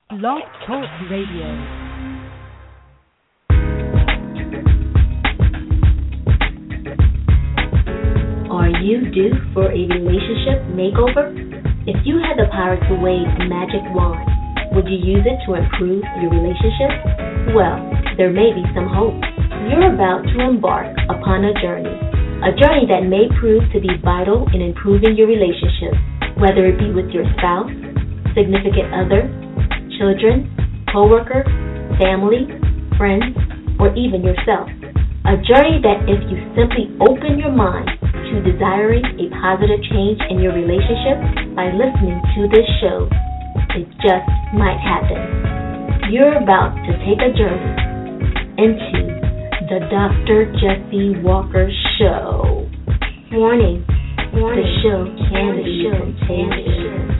Blog Talk Radio. Are you due for a relationship makeover? If you had the power to wave a magic wand, would you use it to improve your relationship? Well, there may be some hope. You're about to embark upon a journey that may prove to be vital in improving your relationship, whether it be with your spouse, significant other, children, co-worker, family, friends, or even yourself. A journey that if you simply open your mind to desiring a positive change in your relationship by listening to this show, it just might happen. You're about to take a journey into the Dr. Jesse Walker Show. Warning, the show can be contagious.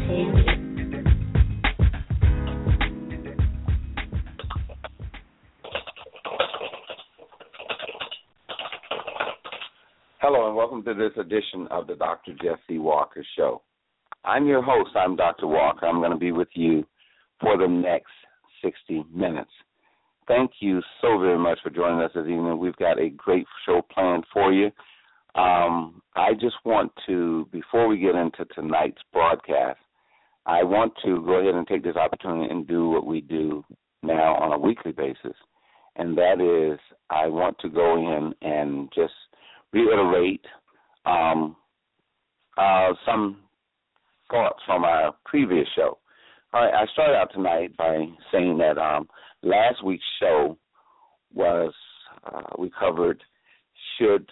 Hello and welcome to this edition of the Dr. Jesse Walker Show. I'm your host. I'm Dr. Walker. I'm going to be with you for the next 60 minutes. Thank you so very much for joining us this evening. We've got a great show planned for you. I just want to, before we get into tonight's broadcast, I want to go ahead and take this opportunity and do what we do now on a weekly basis, and that is I want to go in and just reiterate some thoughts from our previous show. All right, I started out tonight by saying that last week's show was we covered should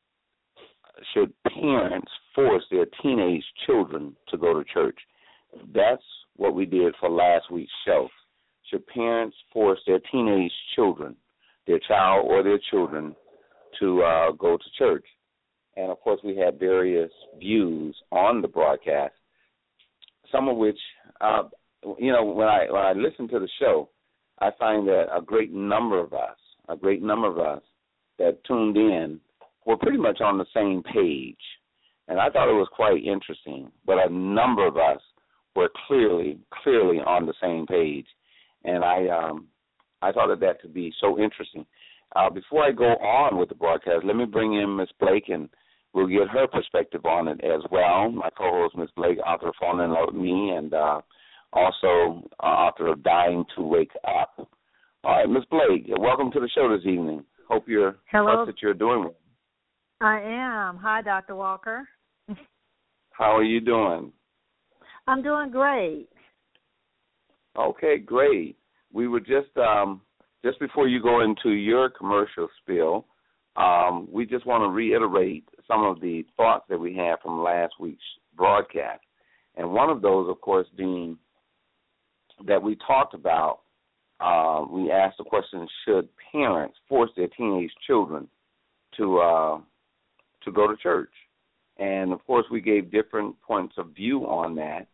parents force their teenage children to go to church. That's what we did for last week's show. Should parents force their teenage children, their child or their children, to go to church? And, of course, we had various views on the broadcast, some of which, when I listen to the show, I find that a great number of us that tuned in were pretty much on the same page. And I thought it was quite interesting. But a number of us were clearly on the same page. And I thought that to be so interesting. Before I go on with the broadcast, let me bring in Ms. Blake, and we'll get her perspective on it as well. My co-host, Ms. Blake, author of Falling in Love with Me, and also author of Dying to Wake Up. All right, Ms. Blake, welcome to the show this evening. Hope you're doing well. I am. Hi, Dr. Walker. How are you doing? I'm doing great. Okay, great. We were just before you go into your commercial spiel, we just want to reiterate some of the thoughts that we had from last week's broadcast. And one of those, of course, being that we talked about, we asked the question, should parents force their teenage children to go to church? And, of course, we gave different points of view on that.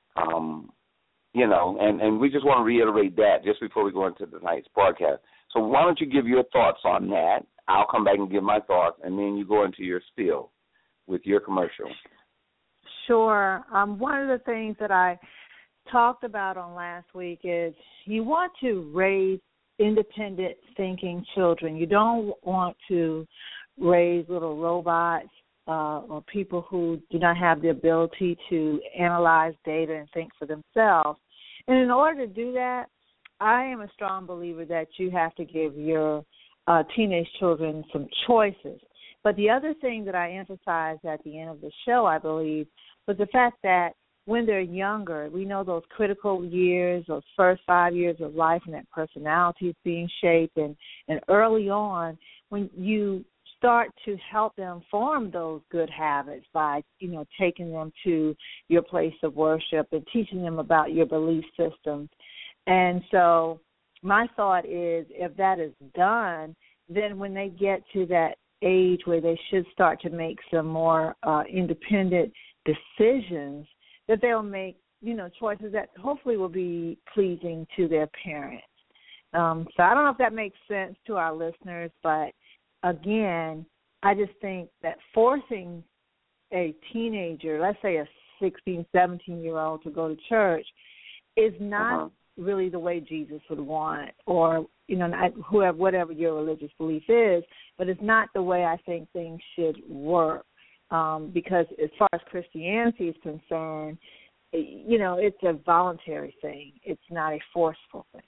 And we just want to reiterate that just before we go into tonight's broadcast. So why don't you give your thoughts on that? I'll come back and give my thoughts, and then you go into your spiel with your commercial. Sure. One of the things that I talked about on last week is you want to raise independent thinking children. You don't want to raise little robots or people who do not have the ability to analyze data and think for themselves. And in order to do that, I am a strong believer that you have to give your teenage children some choices. But the other thing that I emphasized at the end of the show, I believe, was the fact that when they're younger, we know those critical years, those first 5 years of life, and that personality is being shaped. And early on, when you start to help them form those good habits by, taking them to your place of worship and teaching them about your belief systems. And so my thought is if that is done, then when they get to that age where they should start to make some more independent decisions, that they'll make, choices that hopefully will be pleasing to their parents. So I don't know if that makes sense to our listeners, but again, I just think that forcing a teenager, let's say a 16, 17-year-old to go to church, is not really the way Jesus would want, or not whatever your religious belief is, but it's not the way I think things should work. Because as far as Christianity is concerned, it's a voluntary thing. It's not a forceful thing.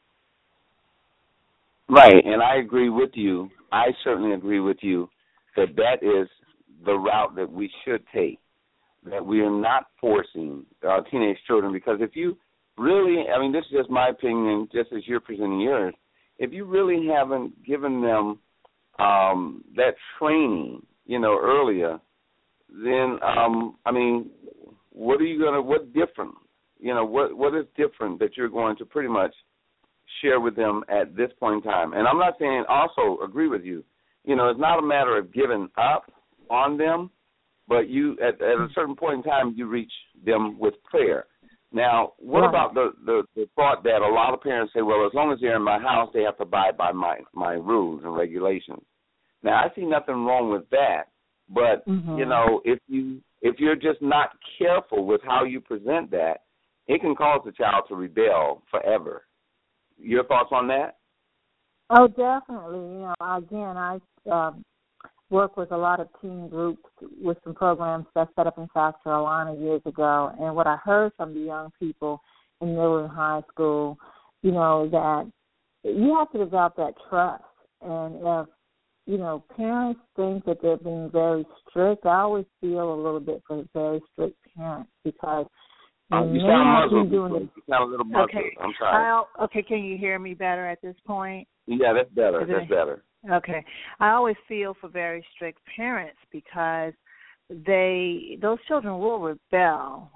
Right, and I agree with you. I certainly agree with you that is the route that we should take, that we are not forcing our teenage children, because if you really, this is just my opinion, just as you're presenting yours, if you really haven't given them that training, earlier, then, what different, what is different that you're going to pretty much share with them at this point in time? And I'm not saying, also agree with you, it's not a matter of giving up on them, but you, at a certain point in time, you reach them with prayer. Now, what about the thought that a lot of parents say, well, as long as they're in my house, they have to abide by my rules and regulations. Now, I see nothing wrong with that, but, if you're just not careful with how you present that, it can cause the child to rebel forever. Your thoughts on that? Oh, definitely. Again, I work with a lot of teen groups with some programs that set up in South Carolina years ago, and what I heard from the young people in middle and high school, that you have to develop that trust. And if, parents think that they're being very strict, I always feel a little bit for very strict parents, because you sound muzzled. You sound a little muzzled. Okay. I'm sorry. Okay, can you hear me better at this point? Yeah, that's better. That's better. Okay. I always feel for very strict parents, because those children will rebel,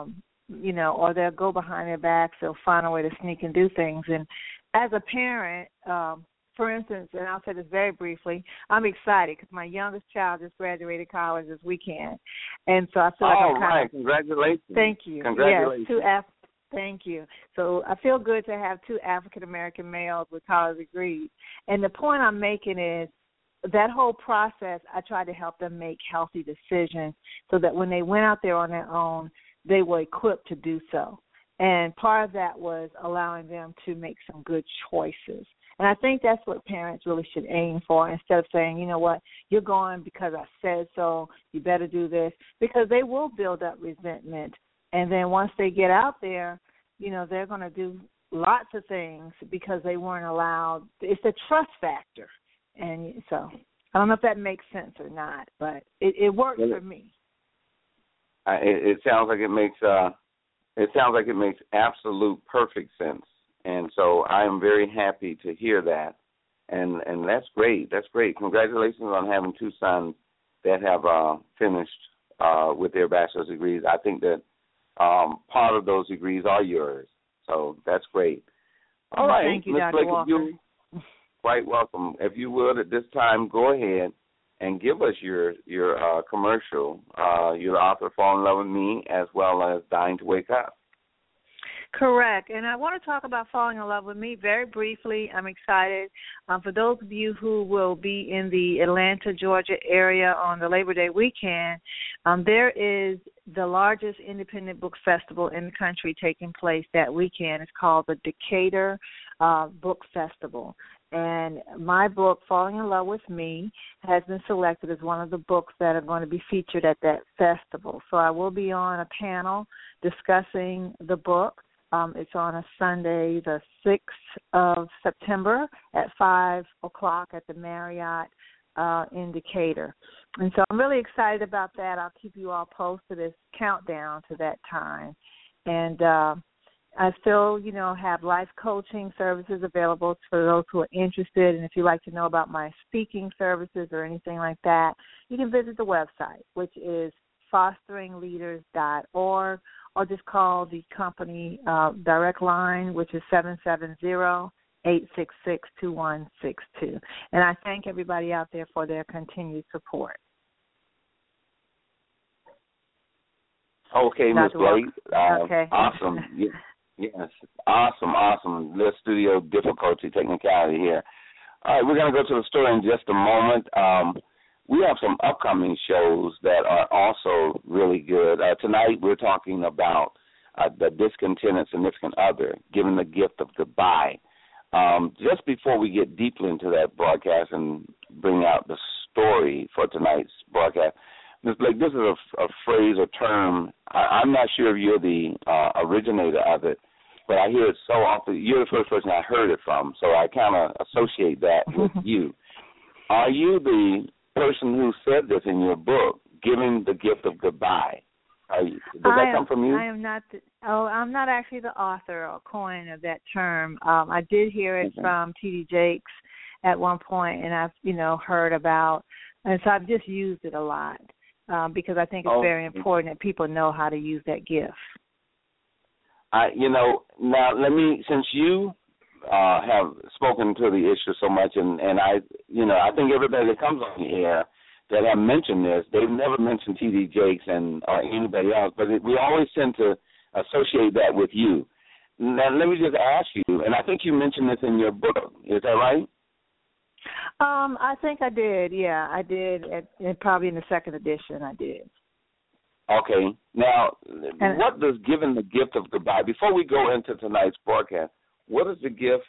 or they'll go behind their backs, they'll find a way to sneak and do things. And as a parent, for instance, and I'll say this very briefly, I'm excited because my youngest child just graduated college this weekend. And so I feel like I'm kind of... Congratulations. Thank you. Congratulations. Yes, thank you. So I feel good to have two African-American males with college degrees. And the point I'm making is that whole process, I tried to help them make healthy decisions so that when they went out there on their own, they were equipped to do so. And part of that was allowing them to make some good choices. And I think that's what parents really should aim for, instead of saying, you know what, you're going because I said so, you better do this, because they will build up resentment. And then once they get out there, they're going to do lots of things because they weren't allowed. It's a trust factor. And so I don't know if that makes sense or not, but it works for me. It sounds like it makes absolute perfect sense. And so I am very happy to hear that. And that's great. That's great. Congratulations on having two sons that have finished with their bachelor's degrees. I think that part of those degrees are yours. So that's great. All right. Thank you, Dr. Walker. You're quite welcome. If you would, at this time, go ahead and give us your commercial. You're the author of Fall in Love with Me, as well as Dying to Wake Up. Correct. And I want to talk about Falling in Love with Me very briefly. I'm excited. For those of you who will be in the Atlanta, Georgia area on the Labor Day weekend, there is the largest independent book festival in the country taking place that weekend. It's called the Decatur Book Festival. And my book, Falling in Love with Me, has been selected as one of the books that are going to be featured at that festival. So I will be on a panel discussing the book. It's on a Sunday, the 6th of September at 5 o'clock at the Marriott in Decatur. And so I'm really excited about that. I'll keep you all posted as countdown to that time. And I still, have life coaching services available for those who are interested. And if you'd like to know about my speaking services or anything like that, you can visit the website, which is fosteringleaders.org, or just call the company direct line, which is 770-866-2162. And I thank everybody out there for their continued support. Okay, Ms. Blake. Okay. Awesome. Yes, awesome. The studio difficulty, technicality here. All right, we're going to go to the story in just a moment. We have some upcoming shows that are also really good. Tonight we're talking about the discontented significant other, giving the gift of goodbye. Just before we get deeply into that broadcast and bring out the story for tonight's broadcast, Ms. Blake, this is a phrase or term. I'm not sure if you're the originator of it, but I hear it so often. You're the first person I heard it from, so I kind of associate that with you. Are you the person who said this in your book, giving the gift of goodbye? Does that come from you? I am not. I'm not actually the author or coiner of that term. I did hear it from T.D. Jakes at one point, and I've heard about, and so I've just used it a lot because I think it's very important that people know how to use that gift. Now let me, since you have spoken to the issue so much, and I think everybody that comes on the air that have mentioned this, they've never mentioned T.D. Jakes or anybody else, but we always tend to associate that with you. Now, let me just ask you, and I think you mentioned this in your book. Is that right? I think I did. Yeah, I did. Probably in the second edition, I did. Okay. Now, what does giving the gift of goodbye? Before we go into tonight's broadcast, what is the gift?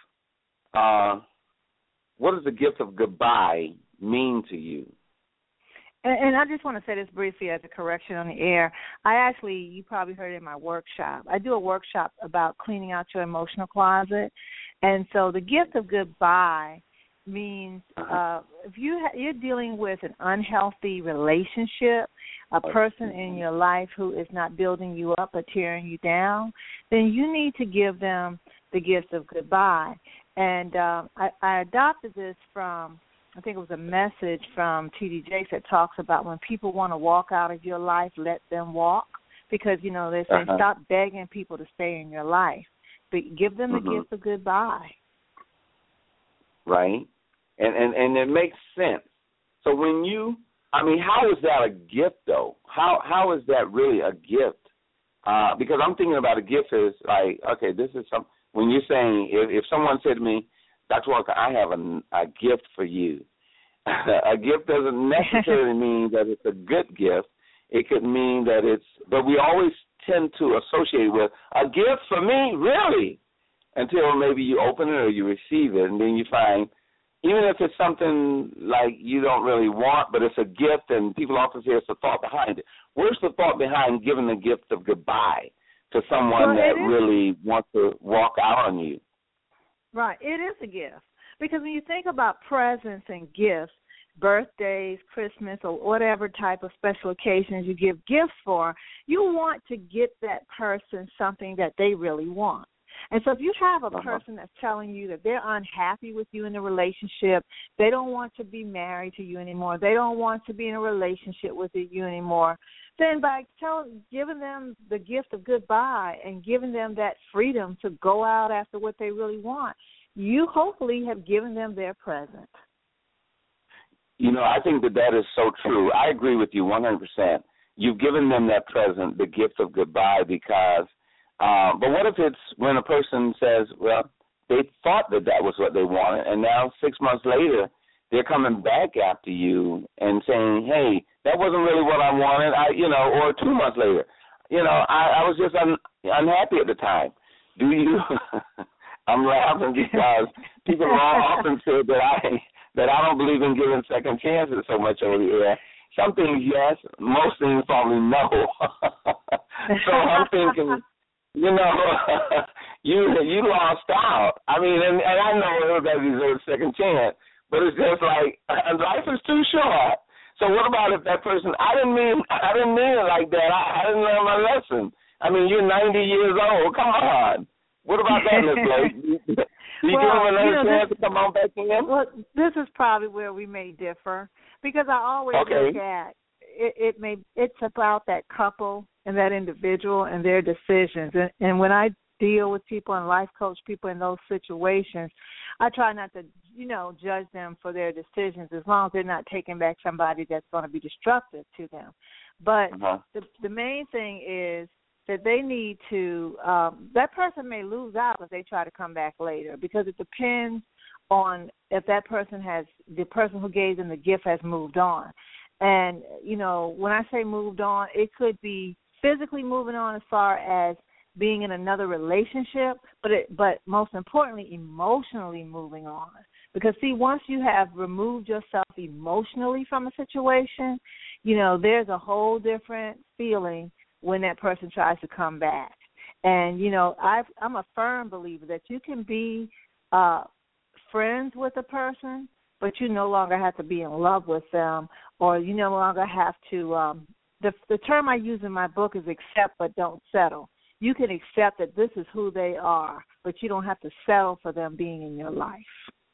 What does the gift of goodbye mean to you? And I just want to say this briefly as a correction on the air. You probably heard it in my workshop. I do a workshop about cleaning out your emotional closet. And so the gift of goodbye means if you're dealing with an unhealthy relationship, a person in your life who is not building you up or tearing you down, then you need to give them the gift of goodbye. And I adopted this from, I think it was a message from T.D. Jakes that talks about when people want to walk out of your life, let them walk. Because, they're saying stop begging people to stay in your life. But give them the gift of goodbye. Right. And it makes sense. So how is that a gift, though? How is that really a gift? Because I'm thinking about a gift as like, okay, this is when you're saying, if someone said to me, Dr. Walker, I have a gift for you. A gift doesn't necessarily mean that it's a good gift. It could mean that but we always tend to associate with a gift for me, really, until maybe you open it or you receive it, and then you find, even if it's something like you don't really want, but it's a gift, and people often say it's a thought behind it. Where's the thought behind giving the gift of goodbye to someone that really wants to walk out on you? Right, it is a gift. Because when you think about presents and gifts, birthdays, Christmas, or whatever type of special occasions you give gifts for, you want to get that person something that they really want. And so if you have a person that's telling you that they're unhappy with you in a relationship, they don't want to be married to you anymore, they don't want to be in a relationship with you anymore, then by giving them the gift of goodbye and giving them that freedom to go out after what they really want, you hopefully have given them their present. I think that is so true. I agree with you 100%. You've given them that present, the gift of goodbye, because but what if it's when a person says, well, they thought that was what they wanted, and now 6 months later they're coming back after you and saying, hey, that wasn't really what I wanted, or 2 months later, I was just unhappy at the time. Do you? I'm laughing because people often say that I don't believe in giving second chances so much over the air. Some things, yes. Most things, probably no. So I'm thinking, you lost out. I mean, and I know everybody deserves a second chance, but it's just like life is too short. So what about if that person? I didn't mean it like that. I didn't learn my lesson. I mean, you're 90 years old. Come on. What about that, Ms. Blake? Do you give them another chance to come on back in? Well, this is probably where we may differ, because I always look at it's about that couple and that individual and their decisions. And when I deal with people and life coach people in those situations, I try not to, judge them for their decisions as long as they're not taking back somebody that's going to be destructive to them. But the main thing is that they need to, that person may lose out if they try to come back later, because it depends on if that person the person who gave them the gift has moved on. And, when I say moved on, it could be physically moving on as far as being in another relationship, but most importantly, emotionally moving on. Because, see, once you have removed yourself emotionally from a situation, you know, there's a whole different feeling when that person tries to come back. And, you know, I'm a firm believer that you can be friends with a person, but you no longer have to be in love with them, or you no longer have to the term I use in my book is accept but don't settle. You can accept that this is who they are, but you don't have to settle for them being in your life.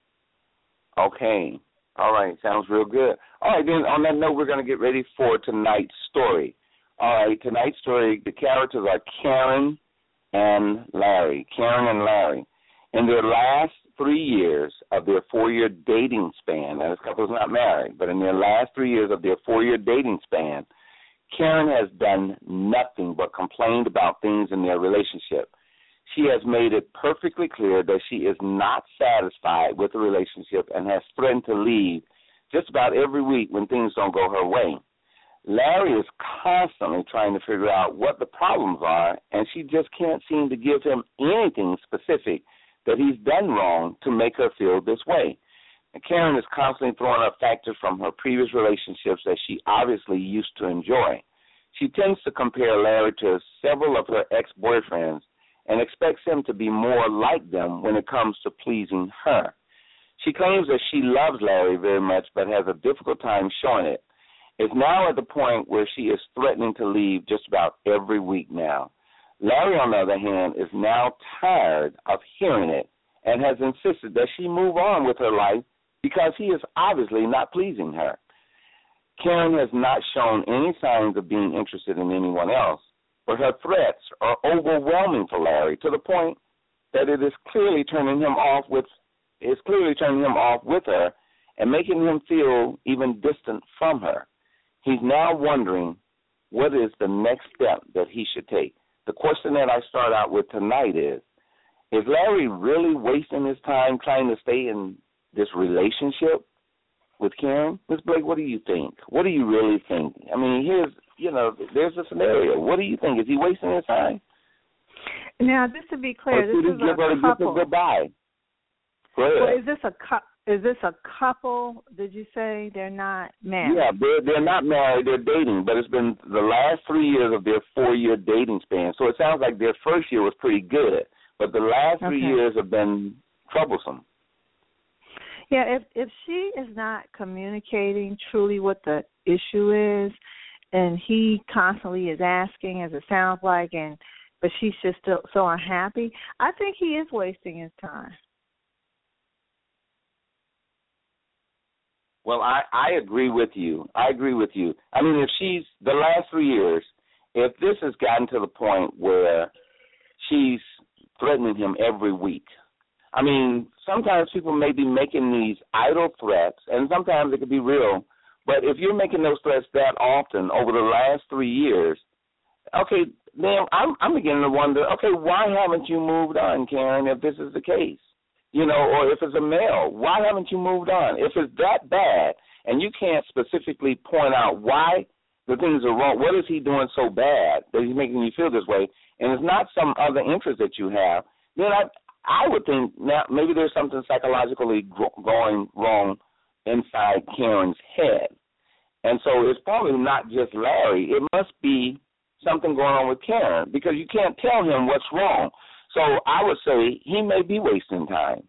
Okay. All right. Sounds real good. All right, then on that note, we're going to get ready for tonight's story. All right, tonight's story, the characters are Karen and Larry. Karen and Larry. In their last 3 years of their 4-year dating span, now this couple is not married, but in their last 3 years of their 4-year dating span, Karen has done nothing but complained about things in their relationship. She has made it perfectly clear that she is not satisfied with the relationship and has threatened to leave just about every week when things don't go her way. Larry is constantly trying to figure out what the problems are, and she just can't seem to give him anything specific that he's done wrong to make her feel this way. And Karen is constantly throwing up factors from her previous relationships that she obviously used to enjoy. She tends to compare Larry to several of her ex-boyfriends and expects him to be more like them when it comes to pleasing her. She claims that she loves Larry very much but has a difficult time showing it. It's now at the point where she is threatening to leave just about every week now. Larry, on the other hand, is now tired of hearing it and has insisted that she move on with her life because he is obviously not pleasing her. Karen has not shown any signs of being interested in anyone else, but her threats are overwhelming for Larry to the point that it is clearly turning him off with her and making him feel even distant from her. He's now wondering what is the next step that he should take. The question that I start out with tonight is Larry really wasting his time trying to stay in this relationship with Karen? Ms. Blake, what do you think? What do you really think? I mean, there's a scenario. What do you think? Is he wasting his time? Now, just to be clear, this is a couple. Goodbye. Go ahead. Well, is this a couple? Did you say they're not married? Yeah, they're not married. They're dating, but it's been the last 3 years of their 4-year dating span. So it sounds like their first year was pretty good, but the last 3 years have been troublesome. Yeah, if she is not communicating truly what the issue is, and he constantly is asking, as it sounds like, but she's just still so unhappy, I think he is wasting his time. Well, I agree with you. I mean, if she's the last 3 years, if this has gotten to the point where she's threatening him every week, I mean, sometimes people may be making these idle threats, and sometimes it could be real, but if you're making those threats that often over the last 3 years, okay, then I'm beginning to wonder, okay, why haven't you moved on, Karen, if this is the case? You know, or if it's a male, why haven't you moved on? If it's that bad and you can't specifically point out why the things are wrong, what is he doing so bad that he's making you feel this way, and it's not some other interest that you have, then I would think now maybe there's something psychologically going wrong inside Karen's head. And so it's probably not just Larry. It must be something going on with Karen because you can't tell him what's wrong. So I would say he may be wasting time.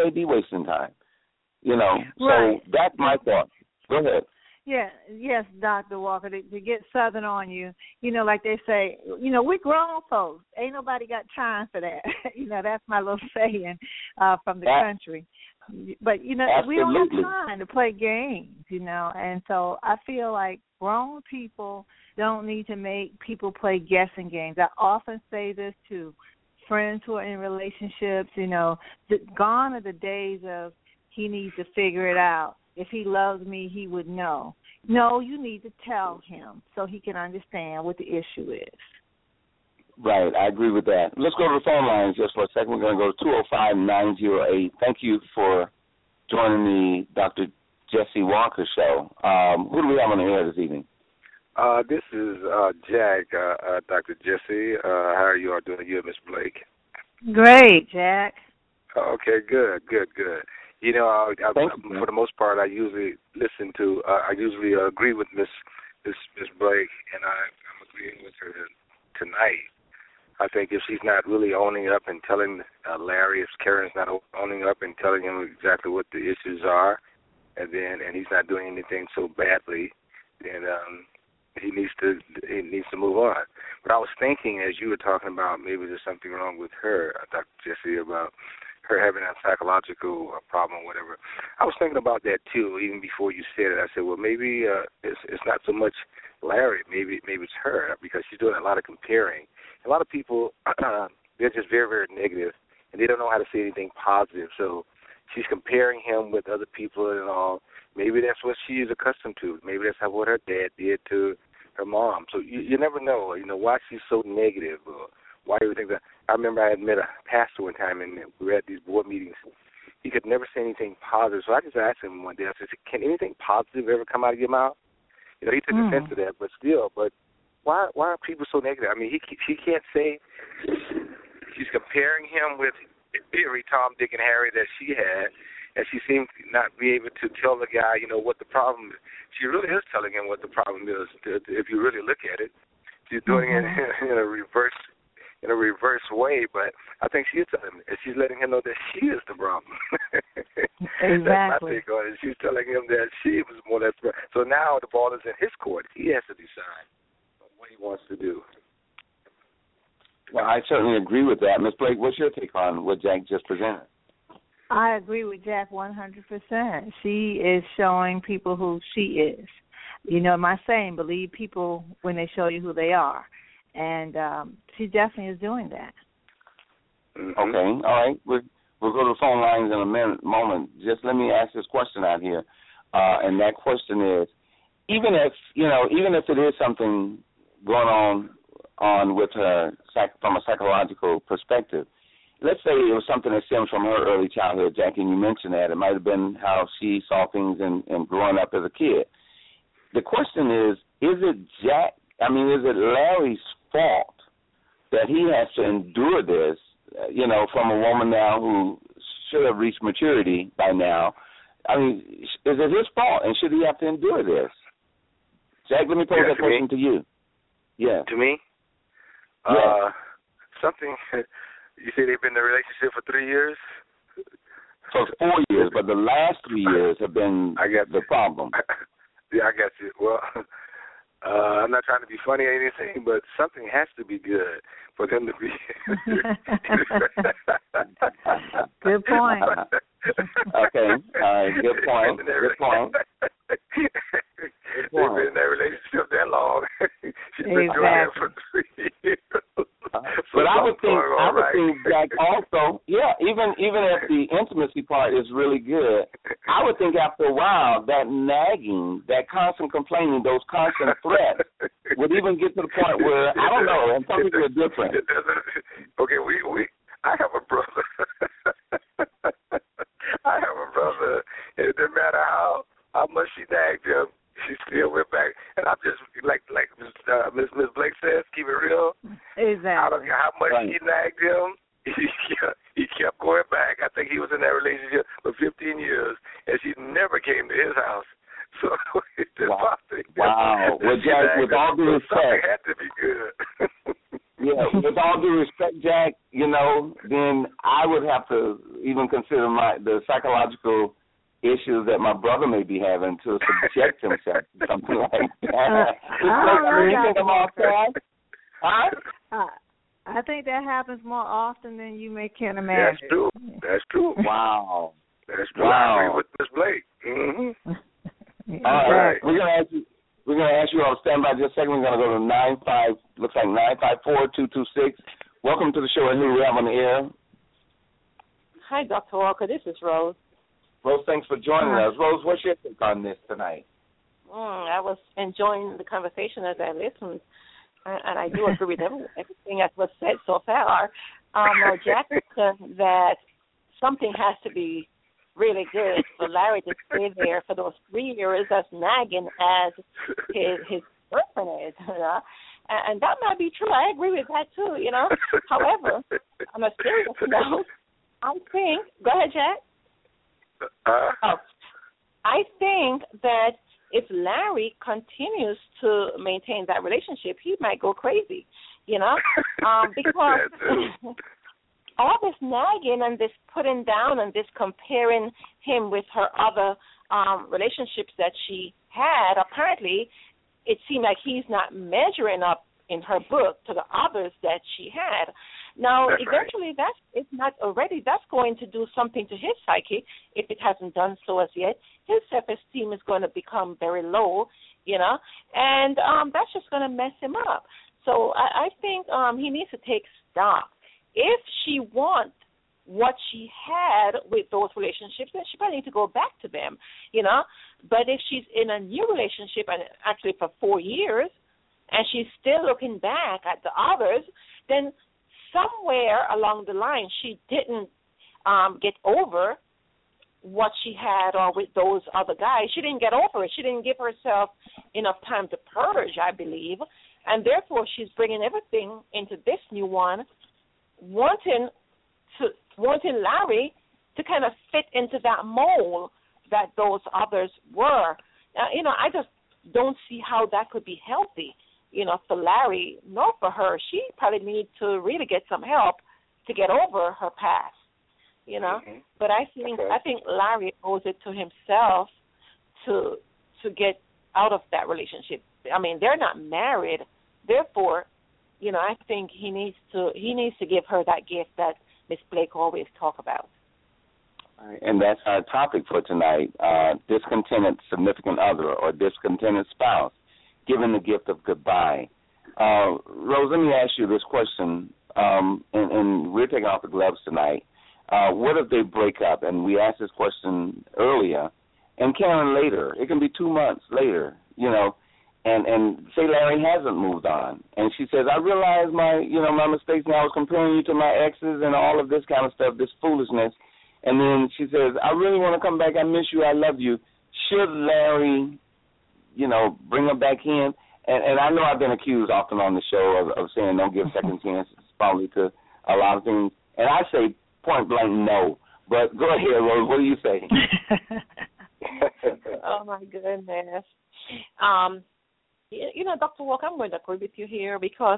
You know, right. So that's my thought. Go ahead. Yeah, yes, Dr. Walker, to get Southern on you, you know, like they say, you know, we're grown folks. Ain't nobody got time for that. You know, that's my little saying from the country. But, you know, Absolutely. We don't have time to play games, you know, and so I feel like grown people don't need to make people play guessing games. I often say this to friends who are in relationships, you know, gone are the days of he needs to figure it out. If he loves me, he would know. No, you need to tell him so he can understand what the issue is. Right, I agree with that. Let's go to the phone lines just for a second. We're going to go to 205-908. Thank you for joining the Dr. Jesse Walker show. Who do we have on the air this evening? This is Jack, Dr. Jesse. How are you all doing? You and Miss Blake? Great, Jack. Okay, good. You know, for the most part, I usually agree with Miss Blake, and I'm agreeing with her tonight. I think if she's not really owning up and telling Larry, if Karen's not owning up and telling him exactly what the issues are, and he's not doing anything so badly, then he needs to move on. But I was thinking, as you were talking about, maybe there's something wrong with her, Dr. Jesse, about her having a psychological problem or whatever. I was thinking about that too, even before you said it. I said, well, maybe it's not so much Larry, maybe it's her, because she's doing a lot of comparing. A lot of people, they're just very, very negative, and they don't know how to say anything positive. So she's comparing him with other people and all. Maybe that's what she is accustomed to. Maybe that's what her dad did to her mom. So you never know, why she's so negative or why you think that. I remember I had met a pastor one time, and we were at these board meetings. He could never say anything positive. So I just asked him one day, I said, can anything positive ever come out of your mouth? He took offense to that, but why are people so negative? I mean, he can't say she's comparing him with every Tom, Dick, and Harry that she had, and she seemed not be able to tell the guy, what the problem is. She really is telling him what the problem is, if you really look at it. She's doing it in a reverse way, but I think she's telling him, she's letting him know that she is the problem. Exactly. That's my take on it. She's telling him that she was more or less. So now the ball is in his court. He has to decide what he wants to do. Well, I certainly agree with that. Ms. Blake, what's your take on what Jack just presented? I agree with Jack 100%. She is showing people who she is. My saying, believe people when they show you who they are. And she definitely is doing that. Okay, all right. We'll go to the phone lines in a moment. Just let me ask this question out here. And that question is, even if it is something going on with her from a psychological perspective, let's say it was something that stems from her early childhood, Jackie, and you mentioned that. It might have been how she saw things and growing up as a kid. The question is it Larry's fault that he has to endure this, from a woman now who should have reached maturity by now? I mean, is it his fault, and should he have to endure this? Jack, let me pose that question to you. Yeah. To me? Yeah. Something, you say they've been in a relationship for 3 years? For 4 years, but the last 3 years have been the problem. Yeah, I got you. Well, I'm not trying to be funny or anything, but something has to be good for them to be. Good point. Okay. All right. Good point. They've been in that relationship that long. She's been doing it for 3 years. But I would think Jack also, even if the intimacy part is really good, I would think after a while that nagging, that constant complaining, those constant threats would even get to the point where, I don't know, and some people are different. Okay, I have a brother. It didn't matter how much she nagged him, she still went back. And I'm just, like Miss Blake says, keep it real. Exactly. I don't care how much she nagged him, he kept going back. I think he was in that relationship for 15 years, and she never came to his house. So it's just possible. Wow. Well, Jack, with all due respect. Something had to be good. Yeah, with all due respect, Jack, then I would have to even consider the psychological issues that my brother may be having to subject himself to something like that. I think that happens more often than you can imagine. That's true. Wow. That's true. Wow. I agree with Ms. Blake. Mm-hmm. All right. We're gonna ask you all to stand by just a second. We're gonna go to 954-226. Welcome to the show. And who we have on the air? Hi, Dr. Walker. This is Rose. Rose, thanks for joining us. Rose, what's your take on this tonight? I was enjoying the conversation as I listened, and I do agree with everything that was said so far. Jack said that something has to be really good for Larry to stay there for those 3 years as nagging as his girlfriend is, and that might be true. I agree with that too, However, on a serious note, I think. Go ahead, Jack. I think that if Larry continues to maintain that relationship, he might go crazy, because all this nagging and this putting down and this comparing him with her other relationships that she had, apparently it seemed like he's not measuring up in her book to the others that she had. Now, eventually, that's going to do something to his psyche if it hasn't done so as yet. His self-esteem is going to become very low, and that's just going to mess him up. So I think he needs to take stock. If she wants what she had with those relationships, then she probably needs to go back to them, But if she's in a new relationship, and actually for 4 years, and she's still looking back at the others, then somewhere along the line she didn't get over what she had or with those other guys. She didn't get over it. She didn't give herself enough time to purge, I believe, and therefore she's bringing everything into this new one, wanting Larry to kind of fit into that mold that those others were. I just don't see how that could be healthy, for Larry, nor for her. She probably needs to really get some help to get over her past, Mm-hmm. But I think Larry owes it to himself to get out of that relationship. I mean, they're not married, therefore, I think he needs to give her that gift that Miss Blake always talk about. Right, and that's our topic for tonight, discontented significant other or discontented spouse, given the gift of goodbye. Rose, let me ask you this question, and we're taking off the gloves tonight. What if they break up? And we asked this question earlier, and Karen later. It can be 2 months later, and say Larry hasn't moved on. And she says, I realize my mistakes now. I was comparing you to my exes and all of this kind of stuff, this foolishness. And then she says, I really want to come back. I miss you. I love you. Should Larry, bring her back in? And I know I've been accused often on the show of saying don't give second chances probably to a lot of things. And I say point blank no. But go ahead, Rose. What do you say? Oh, my goodness. Dr. Walker, I'm going to agree with you here because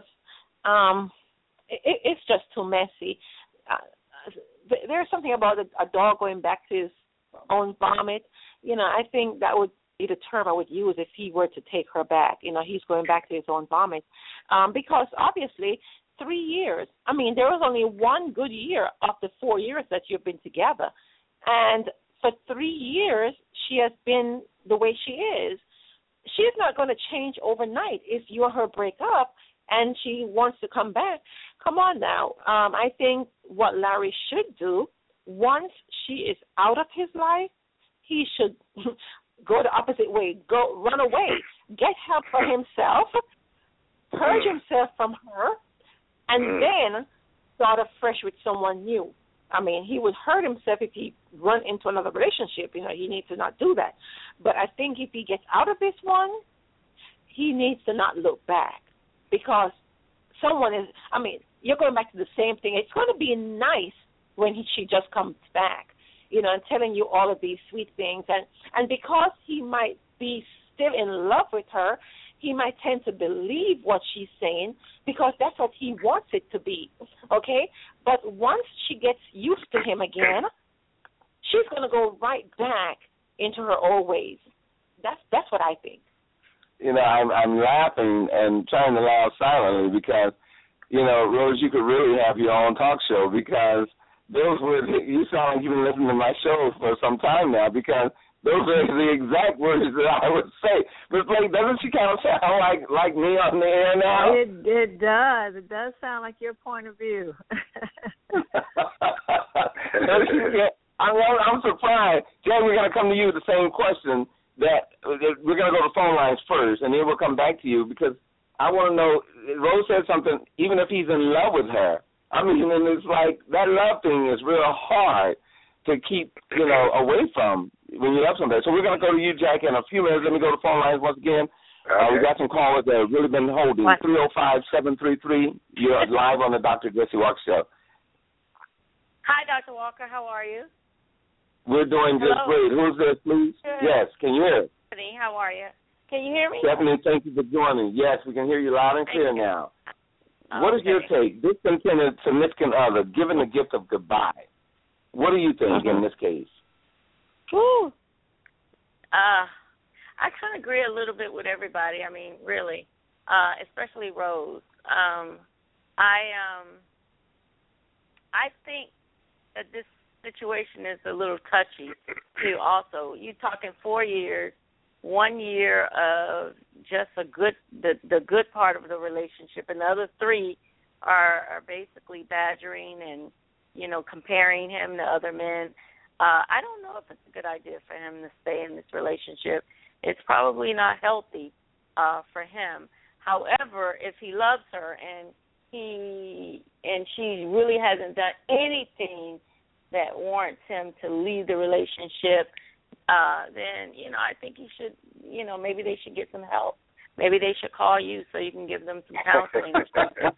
it's just too messy. There's something about a dog going back to his own vomit. I think that would be the term I would use if he were to take her back. He's going back to his own vomit. Because obviously 3 years, there was only one good year of the 4 years that you've been together. And for 3 years, she has been the way she is. She's not going to change overnight if you and her break up and she wants to come back. Come on now. I think what Larry should do, once she is out of his life, he should go the opposite way, run away, get help for himself, purge himself from her, and then start afresh with someone new. He would hurt himself if he run into another relationship. He needs to not do that. But I think if he gets out of this one, he needs to not look back because someone is, you're going back to the same thing. It's going to be nice when she just comes back, and telling you all of these sweet things. And because he might be still in love with her, he might tend to believe what she's saying because that's what he wants it to be, okay? But once she gets used to him again, she's going to go right back into her old ways. That's what I think. I'm laughing and trying to laugh silently because, Rose, you could really have your own talk show because you sound like you've been listening to my show for some time now because those are the exact words that I would say. But Blake, doesn't she kind of sound like me on the air now? It does. It does sound like your point of view. I'm surprised. Jen, we're going to come to you with the same question. That we're going to go to phone lines first, and then we'll come back to you because I want to know. Rose said something. Even if he's in love with her, and it's like that love thing is real hard to keep, away from when you love somebody. So we're going to go to you, Jack, in a few minutes. Let me go to phone lines once again. We got some callers that have really been holding. 305-733. You're live on the Dr. Jesse Walker Show. Hi, Dr. Walker. How are you? We're doing just great. Who's this, please? Good. Yes, can you hear us? Stephanie, how are you? Can you hear me? Stephanie, thank you for joining. Yes, we can hear you loud and clear now. What is your take? Discontented significant other given the gift of goodbye. What do you think in this case? Whew. I kind of agree a little bit with everybody. I mean, really, especially Rose. I think that this situation is a little touchy too. Also, you're talking 4 years, 1 year of just the good part of the relationship, and the other 3 are basically badgering and comparing him to other men. I don't know if it's a good idea for him to stay in this relationship. It's probably not healthy for him. However, if he loves her and she really hasn't done anything that warrants him to leave the relationship, then I think he should. Maybe they should get some help. Maybe they should call you so you can give them some counseling or something.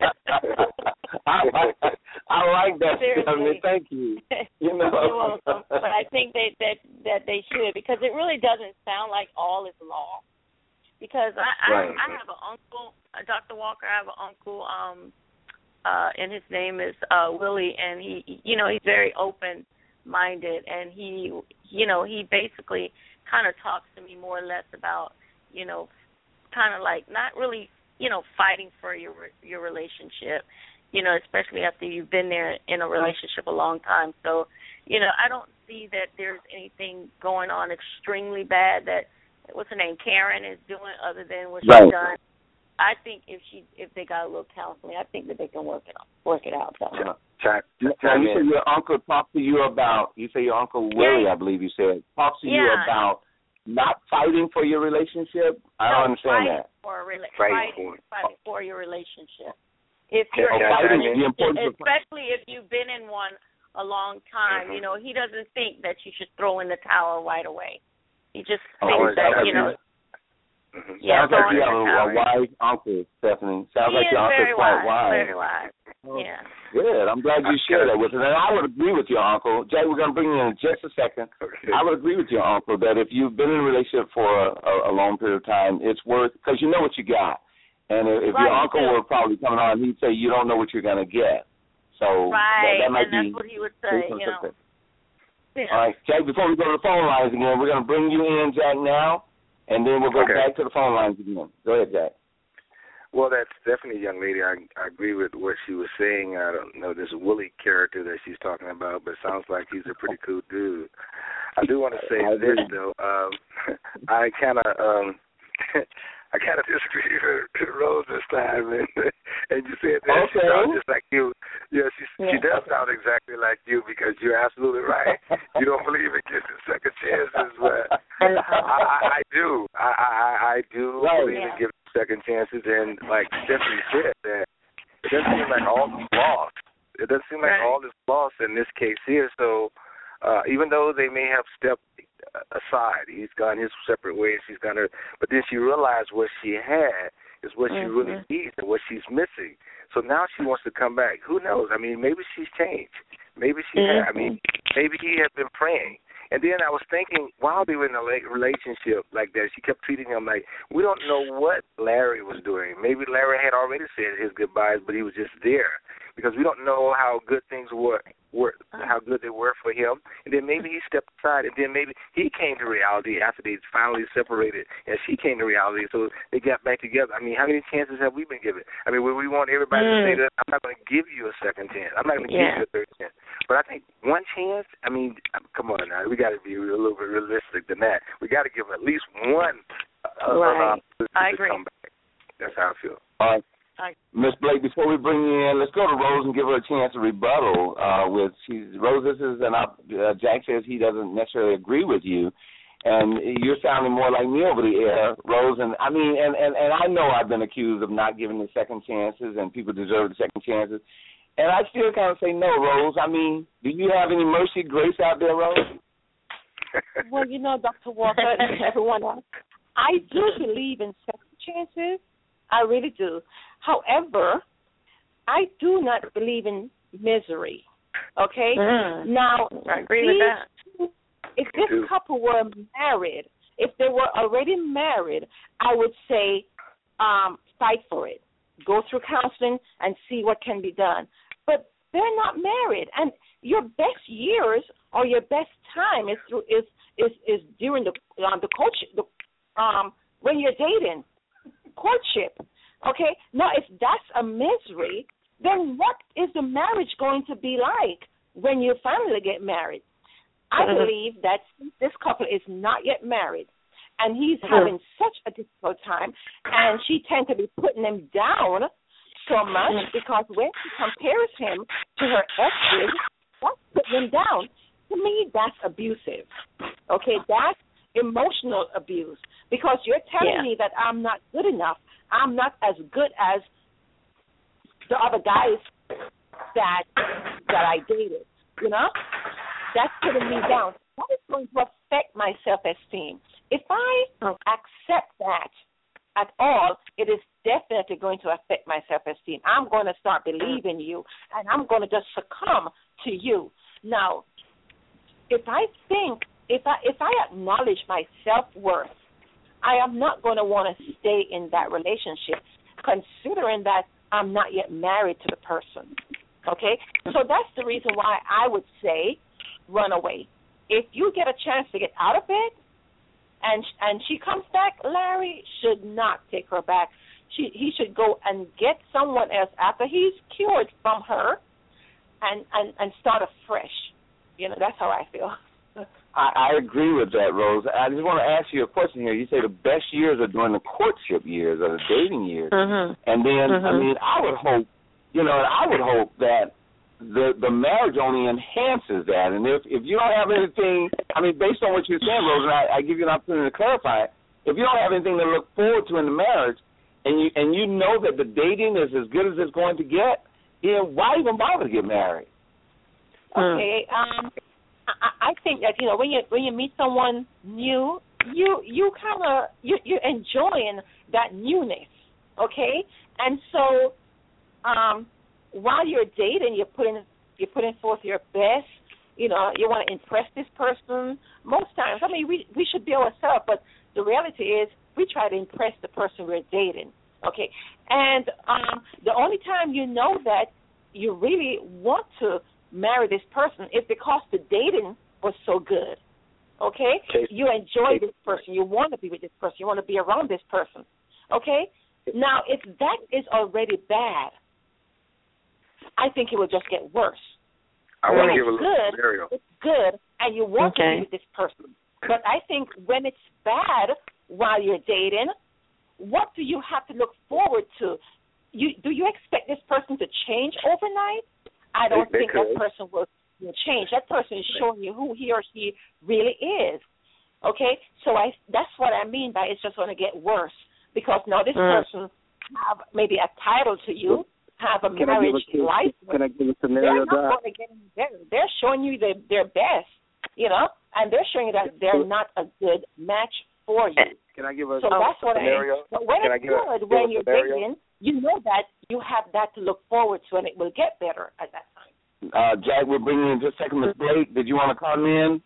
I like that, Stephanie. Thank you. You're welcome. But I think that they should, because it really doesn't sound like all is lost. Because I have an uncle, Dr. Walker. I have an uncle, and his name is Willie, and he's very open-minded, and he basically kind of talks to me more or less about, kind of like not really, fighting for your relationship, especially after you've been there in a relationship a long time. So, I don't see that there's anything going on extremely bad that, what's her name, Karen is doing other than what she's done. I think if they got a little counseling, I think that they can work it out. So. Now, you said your uncle talked to you about, your Uncle Willie, I believe you said, talked to you about not fighting for your relationship? I don't understand that. Fighting for your relationship. If you're especially if you've been in one a long time, he doesn't think that you should throw in the towel right away. He just thinks that, Sounds like you have a wise uncle, Stephanie. Sounds like your uncle's quite wise. Very wise. Yeah. Good. I'm glad you shared that with us. And I would agree with your uncle. Jay, we're going to bring you in just a second. Okay. I would agree with your uncle that if you've been in a relationship for a long period of time, it's worth, because you know what you got. And if your uncle were probably coming on, he'd say you don't know what you're going to get. So that might be. That's what he would say, Yeah. All right, Jack, before we go to the phone lines again, we're going to bring you in, Jack, now, and then we'll go back to the phone lines again. Go ahead, Jack. Well, that's definitely a young lady. I agree with what she was saying. I don't know this Willie character that she's talking about, but it sounds like he's a pretty cool dude. I do want to say this, though. I kind of disagree with Rose this time, and you said that she sounds just like you. Yeah, she does sound exactly like you, because you're absolutely right. You don't believe in giving second chances, but I do. I do believe in giving second chances, and like Stephanie said, that it doesn't seem like all is lost. It doesn't seem like all is lost in this case here. So even though they may have stepped aside, he's gone his separate way, and she's gone her, but then she realized what she had is what she really needs and what she's missing. So now she wants to come back. Who knows? I mean, maybe she's changed. Maybe she had. I mean, maybe he has been praying. And then I was thinking, while they were in a relationship like that, she kept treating him like, we don't know what Larry was doing. Maybe Larry had already said his goodbyes, but he was just there, because we don't know how good things were how good they were for him. And then maybe he stepped aside, and then maybe he came to reality after they finally separated, and she came to reality, so they got back together. I mean, how many chances have we been given? I mean, we want everybody to say that I'm not going to give you a second chance. I'm not going to give you a third chance. But I think one chance, I mean, come on now. We got to be a little bit realistic than that. We got to give at least one opportunity to come back. That's how I feel. All right. Ms. Blake, before we bring you in, let's go to Rose and give her a chance to rebuttal. Rose, this is Jack says he doesn't necessarily agree with you, and you're sounding more like me over the air, Rose. And I mean, and I know I've been accused of not giving the second chances, and people deserve the second chances, and I still kind of say no, Rose. I mean, do you have any mercy, grace out there, Rose? Well, Dr. Walker, everyone else, I do believe in second chances. I really do. However, I do not believe in misery. Okay? Now, I agree with that. If this couple were married, if they were already married, I would say fight for it. Go through counseling and see what can be done. But they're not married, and your best years or your best time is during the courtship, when you're dating, courtship. Okay. Now, if that's a misery, then what is the marriage going to be like when you finally get married? I believe that this couple is not yet married, and he's having such a difficult time, and she tends to be putting him down so much because when she compares him to her exes, that's putting him down. To me, that's abusive. Okay, that's emotional abuse because you're telling me that I'm not good enough. I'm not as good as the other guys that I dated, you know? That's putting me down. That is going to affect my self-esteem. If I accept that at all, it is definitely going to affect my self-esteem. I'm going to start believing you, and I'm going to just succumb to you. Now, if I acknowledge my self-worth, I am not going to want to stay in that relationship, considering that I'm not yet married to the person. Okay? So that's the reason why I would say run away. If you get a chance to get out of it and she comes back, Larry should not take her back. He should go and get someone else after he's cured from her and start afresh. You know, that's how I feel. I agree with that, Rose. I just want to ask you a question here. You say the best years are during the courtship years or the dating years. And then, I mean, I would hope that the marriage only enhances that. And if you don't have anything, I mean, based on what you're saying, Rose, and I give you an opportunity to clarify, if you don't have anything to look forward to in the marriage and you know that the dating is as good as it's going to get, then why even bother to get married? Okay, I think that, you know, when you meet someone new, you're enjoying that newness, okay? And so while you're dating, you're putting forth your best. You know, you want to impress this person. Most times, I mean, we should be ourselves, but the reality is we try to impress the person we're dating, okay? And the only time you know that you really want to marry this person is because the dating was so good, okay? You enjoy this person. You want to be with this person. You want to be around this person, okay? Now, if that is already bad, I think it will just get worse. I want to give a little scenario. It's good, and you want to be with this person. But I think when it's bad while you're dating, what do you have to look forward to? Do you expect this person to change overnight? I don't think that person will change. That person is showing you who he or she really is. Okay? So that's what I mean by it's just going to get worse. Because now this person have maybe a title to you, have a marriage license. Can I give a scenario? They're not going to get any better. They're showing you their best, you know, and they're showing you that they're not a good match for you. Can I give a so that's what scenario? But when it's good, when you're dating, you know that you have that to look forward to, and it will get better at that time. Jack, we're bringing you in just a second. Ms. Blake, did you want to come in?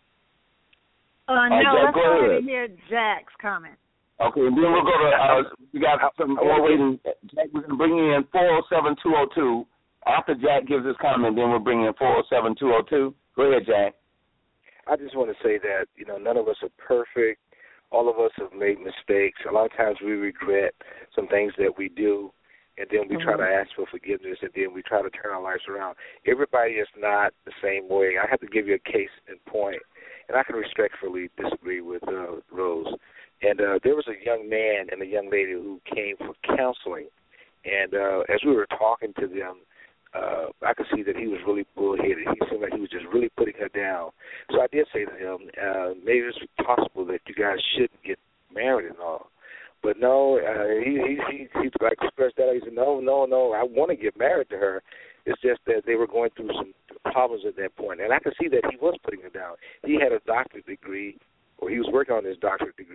No, Jack, let's go ahead and hear Jack's comment. Okay, and then we'll go to, we got some more waiting. Jack, we're going to bring you in 407-202. After Jack gives his comment, then we'll bring in 407-202. Go ahead, Jack. I just want to say that, you know, none of us are perfect. All of us have made mistakes. A lot of times we regret some things that we do, and then we try to ask for forgiveness, and then we try to turn our lives around. Everybody is not the same way. I have to give you a case in point, and I can respectfully disagree with Rose. And there was a young man and a young lady who came for counseling, and as we were talking to them, I could see that he was really bullheaded. He seemed like he was just really putting her down. So I did say to him, maybe it's possible that you guys shouldn't get married and all. But no, he like expressed that. He said, no, I want to get married to her. It's just that they were going through some problems at that point. And I could see that he was putting her down. He had a doctorate degree, or he was working on his doctorate degree, and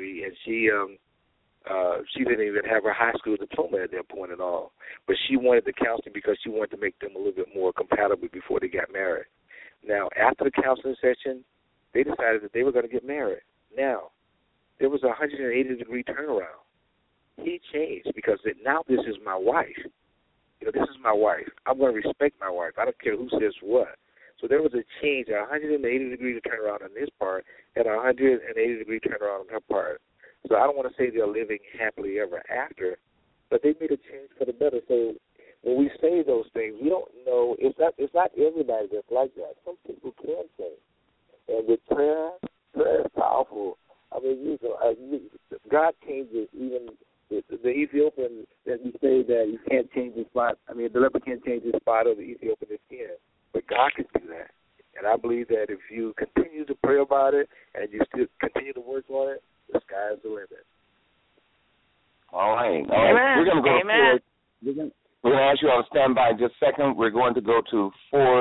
she didn't even have her high school diploma at that point at all. But she wanted the counseling because she wanted to make them a little bit more compatible before they got married. Now, after the counseling session, they decided that they were going to get married. Now, there was a 180-degree turnaround. He changed because now this is my wife. This is my wife. I'm going to respect my wife. I don't care who says what. So there was a change, a 180-degree turnaround on his part and a 180-degree turnaround on her part. So I don't want to say they're living happily ever after, but they made a change for the better. So when we say those things, we don't know. It's not everybody that's like that. Some people can change. And with prayer is powerful. I mean, God changes even the Ethiopian that we say that you can't change his spot. I mean, the leper can't change his spot or the Ethiopian skin, but God can do that. And I believe that if you continue to pray about it and you still continue to work on it, the sky's the limit. All right. Amen. We're going to go Amen. to we're going to ask you all to stand by just a second. We're going to go to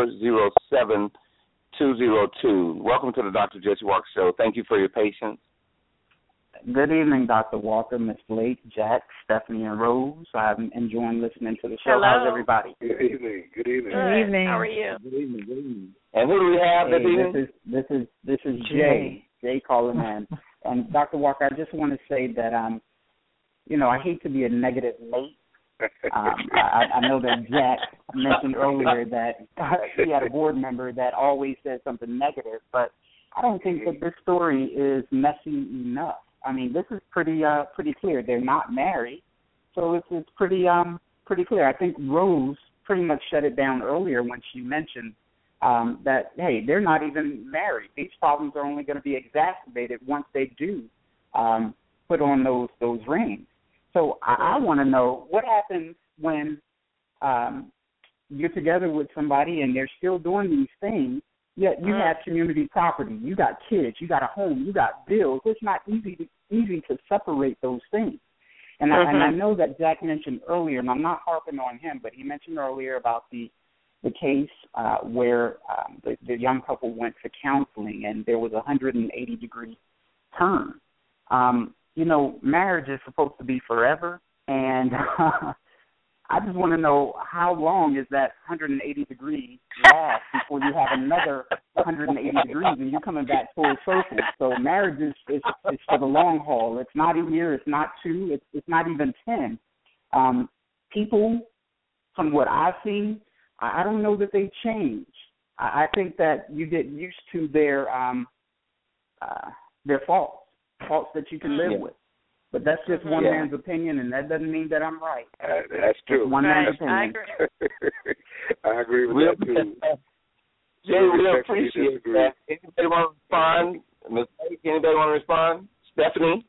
407-202. Welcome to the Dr. Jesse Walker Show. Thank you for your patience. Good evening, Dr. Walker, Miss Blake, Jack, Stephanie, and Rose. I'm enjoying listening to the show. Hello. How's everybody? Good evening. Good evening. Good evening. How are you? Good evening. Good evening. And who do we have this evening? This is Jay. Jay calling in. And Dr. Walker, I just want to say that I hate to be a negative mate. I know that Jack mentioned earlier that he had a board member that always said something negative, but I don't think that this story is messy enough. I mean, this is pretty clear. They're not married, so it's pretty clear. I think Rose pretty much shut it down earlier when she mentioned that, hey, they're not even married. These problems are only going to be exacerbated once they do put on those rings. So I want to know what happens when you're together with somebody and they're still doing these things, yet you have community property, you got kids, you got a home, you got bills. It's not easy to separate those things. And I know that Jack mentioned earlier, and I'm not harping on him, but he mentioned earlier about the case where the young couple went to counseling and there was a 180-degree turn. Marriage is supposed to be forever, and I just want to know how long is that 180 degrees last before you have another 180 degrees and you're coming back full circle. So marriage is for the long haul. It's not a year. It's not two. It's not even 10. People, from what I've seen, I don't know that they change. I think that you get used to their faults that you can live with. But that's just one man's opinion, and that doesn't mean that I'm right. That's true. It's one man's opinion. I agree. I agree with that, too. Jay, we appreciate that. Anybody want to respond? Ms. Blake, anybody want to respond? Stephanie?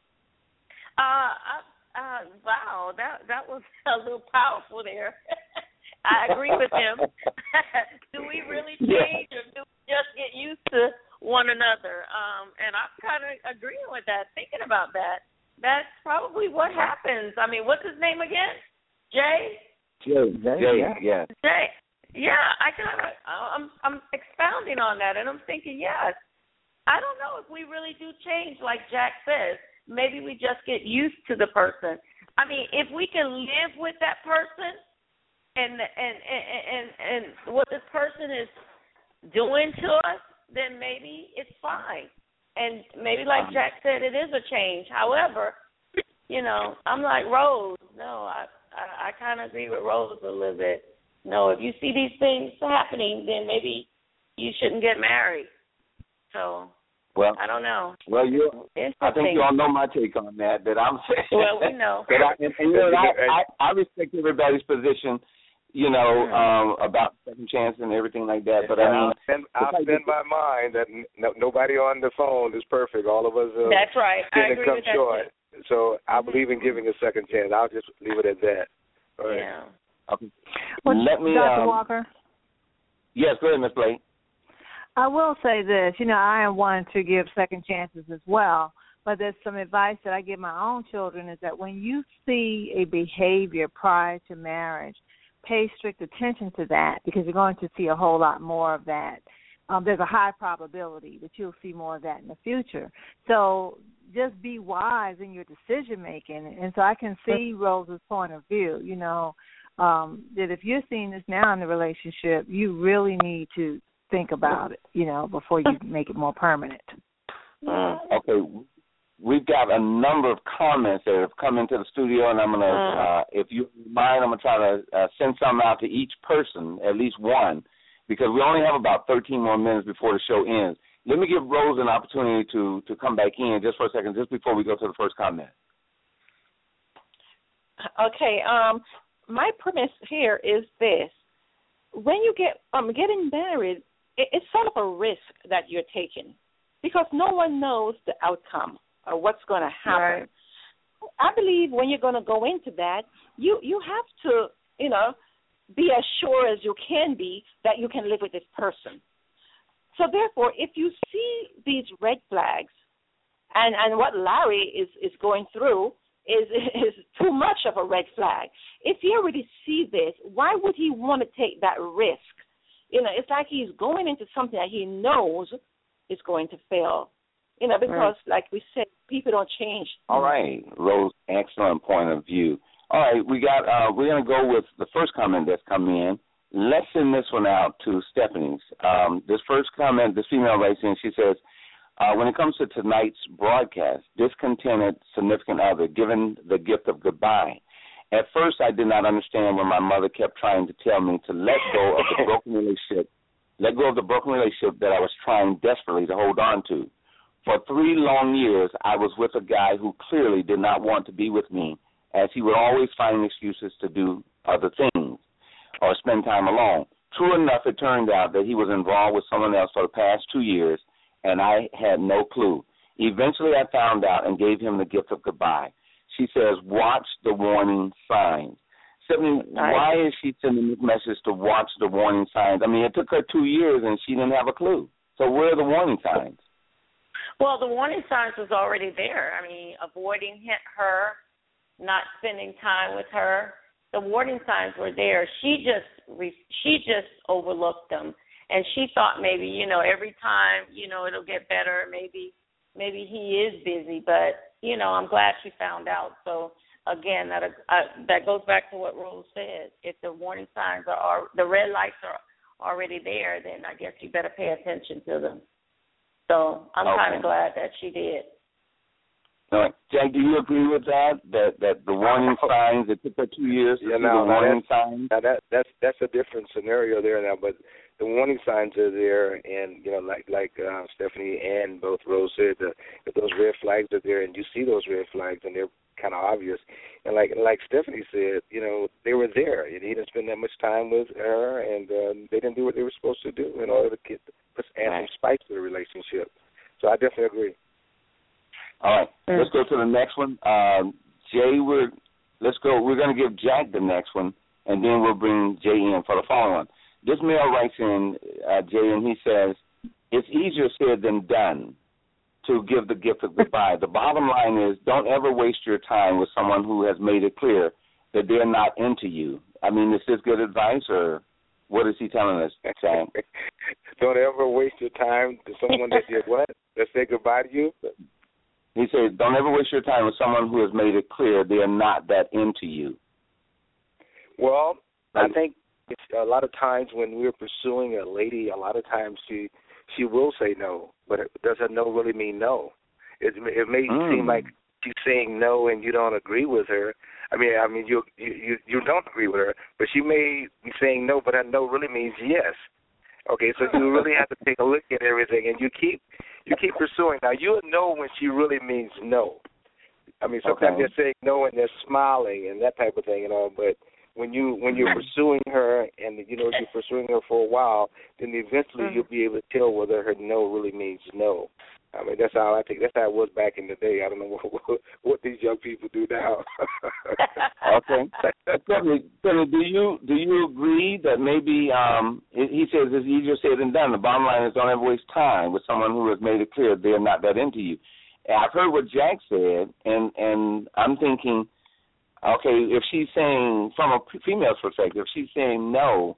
Wow, that was a little powerful there. I agree with him. Do we really change, or do we just get used to one another? And I'm kind of agreeing with that, thinking about that. That's probably what happens. I mean, what's his name again? Jay? Jay, yeah. Jay. Yeah, I'm expounding on that, and I'm thinking, yes. I don't know if we really do change, like Jack says. Maybe we just get used to the person. I mean, if we can live with that person and what this person is doing to us, then maybe it's fine. And maybe, like Jack said, it is a change. However, I'm like Rose. No, I kind of agree with Rose a little bit. No, if you see these things happening, then maybe you shouldn't get married. So, I don't know. Well, I think you all know my take on that. That I'm saying. Well, we know. I respect everybody's position. About second chance and everything like that. But I'll stand by mine that nobody on the phone is perfect. All of us that's right. I agree with that short. Too. So I believe in giving a second chance. I'll just leave it at that. All right. Yeah. Okay. Let me, Dr. Walker? Yes, go ahead, Ms. Blake. I will say this. I am one to give second chances as well. But there's some advice that I give my own children is that when you see a behavior prior to marriage, pay strict attention to that because you're going to see a whole lot more of that. There's a high probability that you'll see more of that in the future. So just be wise in your decision making. And so I can see Rose's point of view, that if you're seeing this now in the relationship, you really need to think about it, before you make it more permanent. Okay. We've got a number of comments that have come into the studio, and I'm going to, if you mind, I'm going to try to send some out to each person, at least one, because we only have about 13 more minutes before the show ends. Let me give Rose an opportunity to come back in just for a second, just before we go to the first comment. Okay. My premise here is this. When you get getting married, it's sort of a risk that you're taking because no one knows the outcome or what's going to happen. Right. I believe when you're going to go into that, you have to, be as sure as you can be that you can live with this person. So therefore, if you see these red flags and what Larry is going through is too much of a red flag. If he already sees this, why would he want to take that risk? It's like he's going into something that he knows is going to fail. Because like we said, people don't change. All right, Rose, excellent point of view. All right, we're going to go with the first comment that's come in. Let's send this one out to Stephanie's. This first comment, this female writes in, she says, when it comes to tonight's broadcast, discontented significant other given the gift of goodbye. At first, I did not understand when my mother kept trying to tell me to let go of the broken relationship that I was trying desperately to hold on to. For 3 long years, I was with a guy who clearly did not want to be with me, as he would always find excuses to do other things or spend time alone. True enough, it turned out that he was involved with someone else for the past 2 years, and I had no clue. Eventually, I found out and gave him the gift of goodbye. She says, watch the warning signs. Stephanie, why is she sending this message to watch the warning signs? I mean, it took her 2 years, and she didn't have a clue. So where are the warning signs? Well, the warning signs was already there. I mean, avoiding her, not spending time with her. The warning signs were there. She just overlooked them, and she thought maybe every time it'll get better. Maybe he is busy, but I'm glad she found out. So again, that goes back to what Rose said. If the warning signs the red lights are already there, then I guess you better pay attention to them. So I'm kind of glad that she did. Jack, do you agree with that? That the warning signs, it took her 2 years to see the warning signs? Now that's a different scenario there now, but the warning signs are there, and like Stephanie and both Rose said, if those red flags are there, and you see those red flags, and they're kind of obvious, and like Stephanie said, they were there, and he didn't spend that much time with her, and they didn't do what they were supposed to do in order to add some spice to the relationship. So I definitely agree. All right, let's go to the next one. Jay, let's go. We're going to give Jack the next one, and then we'll bring Jay in for the following one. This male writes in, Jay, and he says, it's easier said than done to give the gift of goodbye. The bottom line is don't ever waste your time with someone who has made it clear that they're not into you. I mean, is this good advice, or what is he telling us, Jack? Don't ever waste your time to someone that did what? That said goodbye to you? He says, don't ever waste your time with someone who has made it clear they are not that into you. Well, I think it's a lot of times when we're pursuing a lady, a lot of times she will say no, but does her no really mean no? It may seem like she's saying no and you don't agree with her. I mean you don't agree with her, but she may be saying no, but her no really means yes. Okay, so you really have to take a look at everything, and you keep pursuing. Now, you'll know when she really means no. I mean, sometimes they're saying no and they're smiling and that type of thing and all, but when you're pursuing her and, you're pursuing her for a while, then eventually you'll be able to tell whether her no really means no. I mean, that's how I think. That's how it was back in the day. I don't know what these young people do now. Okay. Do you agree that maybe he says it's easier said than done? The bottom line is don't ever waste time with someone who has made it clear they're not that into you. And I've heard what Jack said, and I'm thinking, okay, if she's saying from a female's perspective, if she's saying no,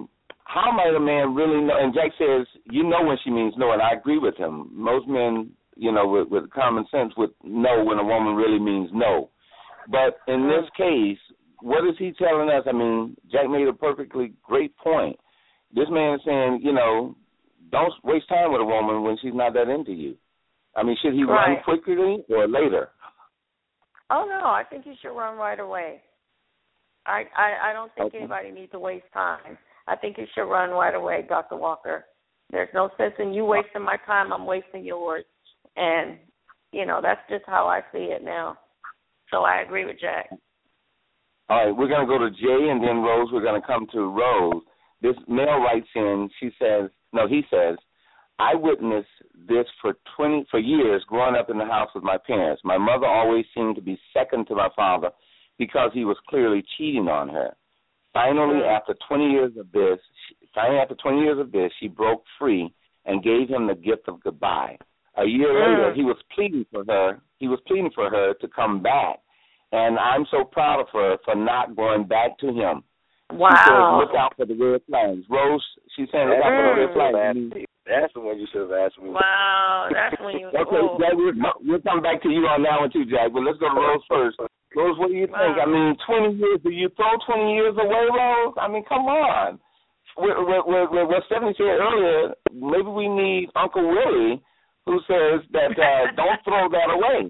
how might a man really know? And Jack says, when she means no, and I agree with him. Most men with common sense would know when a woman really means no. But in this case, what is he telling us? I mean, Jack made a perfectly great point. This man is saying, don't waste time with a woman when she's not that into you. I mean, should he run quickly or later? Oh, no, I think you should run right away. I don't think anybody needs to waste time. I think you should run right away, Dr. Walker. There's no sense in you wasting my time. I'm wasting yours. And, that's just how I see it now. So I agree with Jack. All right, we're going to go to Jay and then Rose. We're going to come to Rose. This male writes in, he says, I witnessed this for years growing up in the house with my parents. My mother always seemed to be second to my father because he was clearly cheating on her. Finally, after 20 years of this, she broke free and gave him the gift of goodbye. A year later, he was pleading for her to come back, and I'm so proud of her for not going back to him. Wow. She says, look out for the red flags. Rose, she's saying, look out for the red flags. That's the one you should have asked me. Wow, that's when you... Okay, Jack, we'll come back to you on that one too, Jack, but let's go to Rose first. Rose, what do you think? I mean, 20 years, do you throw 20 years away, Rose? I mean, come on. What Stephanie said earlier, maybe we need Uncle Willie, who says that don't throw that away.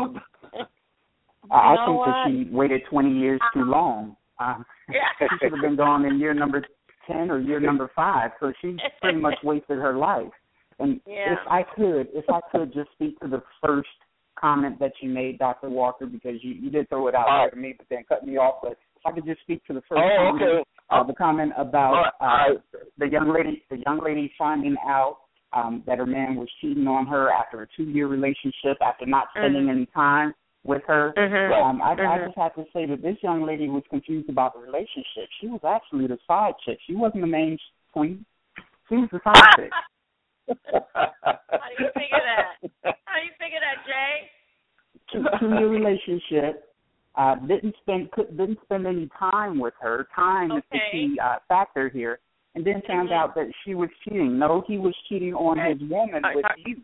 I think that she waited 20 years too long. She should have been gone in year number 10 or year number 5, so she pretty much wasted her life. And if I could just speak to the first comment that you made, Dr. Walker, because you did throw it out there to me, but then cut me off. But if I could just speak to the first comment, the comment about the young lady finding out that her man was cheating on her after a 2-year relationship, after not spending any time with her. I just have to say that this young lady was confused about the relationship. She was actually the side chick. She wasn't the main queen. She was the side chick. How do you figure that, Jay? 2-year relationship. Didn't spend any time with her. Time is the key factor here. And then found out that she was cheating. No, he was cheating on his woman with you.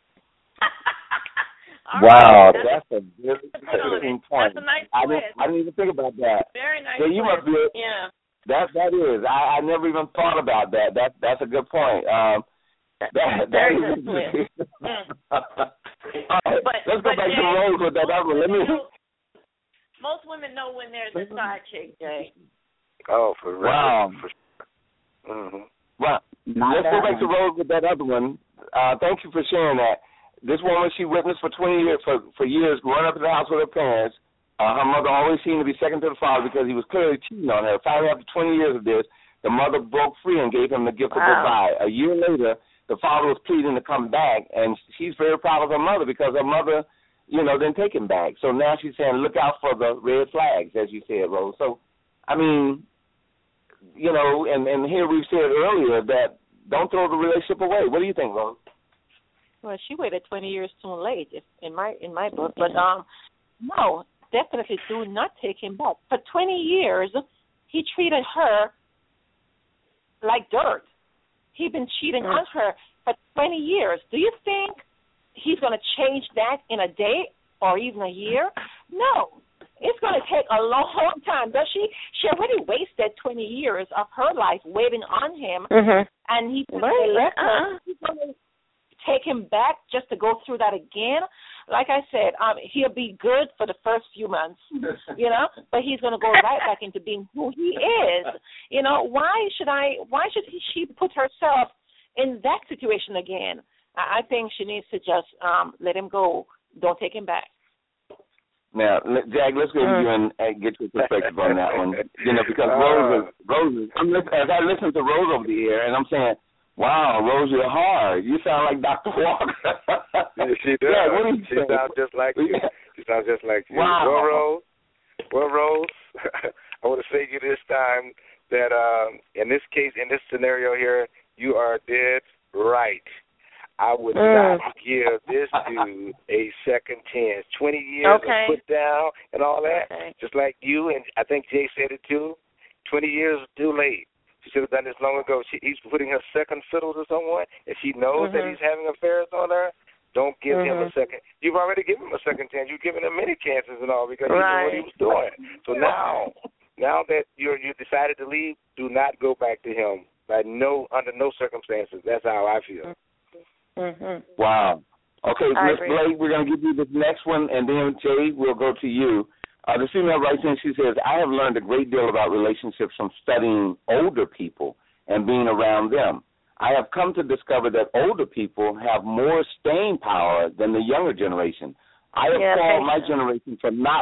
Wow, that's a very interesting point. That's a nice twist. I didn't even think about that. Very nice. You must be. Yeah. That is. I never even thought about that. That's a good point. Very good twist. Let's go back to Rose with that other one. Most women know when there's a side chick, Jay. Oh, for real. Wow. For sure. Well, let's go back to Rose with that other one. Thank you for sharing that. This woman, she witnessed for 20 years, for years, growing up in the house with her parents. Her mother always seemed to be second to the father because he was clearly cheating on her. Finally, after 20 years of this, the mother broke free and gave him the gift of goodbye. A year later, the father was pleading to come back, and she's very proud of her mother because her mother, didn't take him back. So now she's saying, look out for the red flags, as you said, Rose. So, I mean, and here we've said earlier that don't throw the relationship away. What do you think, Rose? Well, she waited 20 years too late, in my book. But no, definitely do not take him back. For 20 years, he treated her like dirt. He'd been cheating on her for 20 years. Do you think he's going to change that in a day or even a year? No. It's going to take a long time. Does she? She already wasted 20 years of her life waiting on him, and he's going to take him back just to go through that again. Like I said, he'll be good for the first few months, but he's going to go right back into being who he is. Why should she put herself in that situation again? I think she needs to just let him go. Don't take him back. Now, Jack, let's go to you and get your perspective on that one. Because Rose, as I listen to Rose over the air, and I'm saying, wow, Rose, you're hard. You sound like Dr. Walker. She does. Yeah, she sounds just like you. She sounds just like you. Wow. Well, Rose, I want to say to you this time that in this case, in this scenario here, you are dead right. I would not give this dude a second chance. 20 years of put down and all that, just like you, and I think Jay said it too. 20 years is too late. She should have done this long ago. He's putting her second fiddle to someone, and she knows that he's having affairs on her. Don't give him a second. You've already given him a second chance. You've given him many chances and all because you knew what he was doing. So now that you decided to leave, do not go back to him under no circumstances. That's how I feel. Wow. Okay, Ms. Blake, we're going to give you this next one, and then, Jay, we'll go to you. The female writes in, she says, I have learned a great deal about relationships from studying older people and being around them. I have come to discover that older people have more staying power than the younger generation. I applaud my generation for not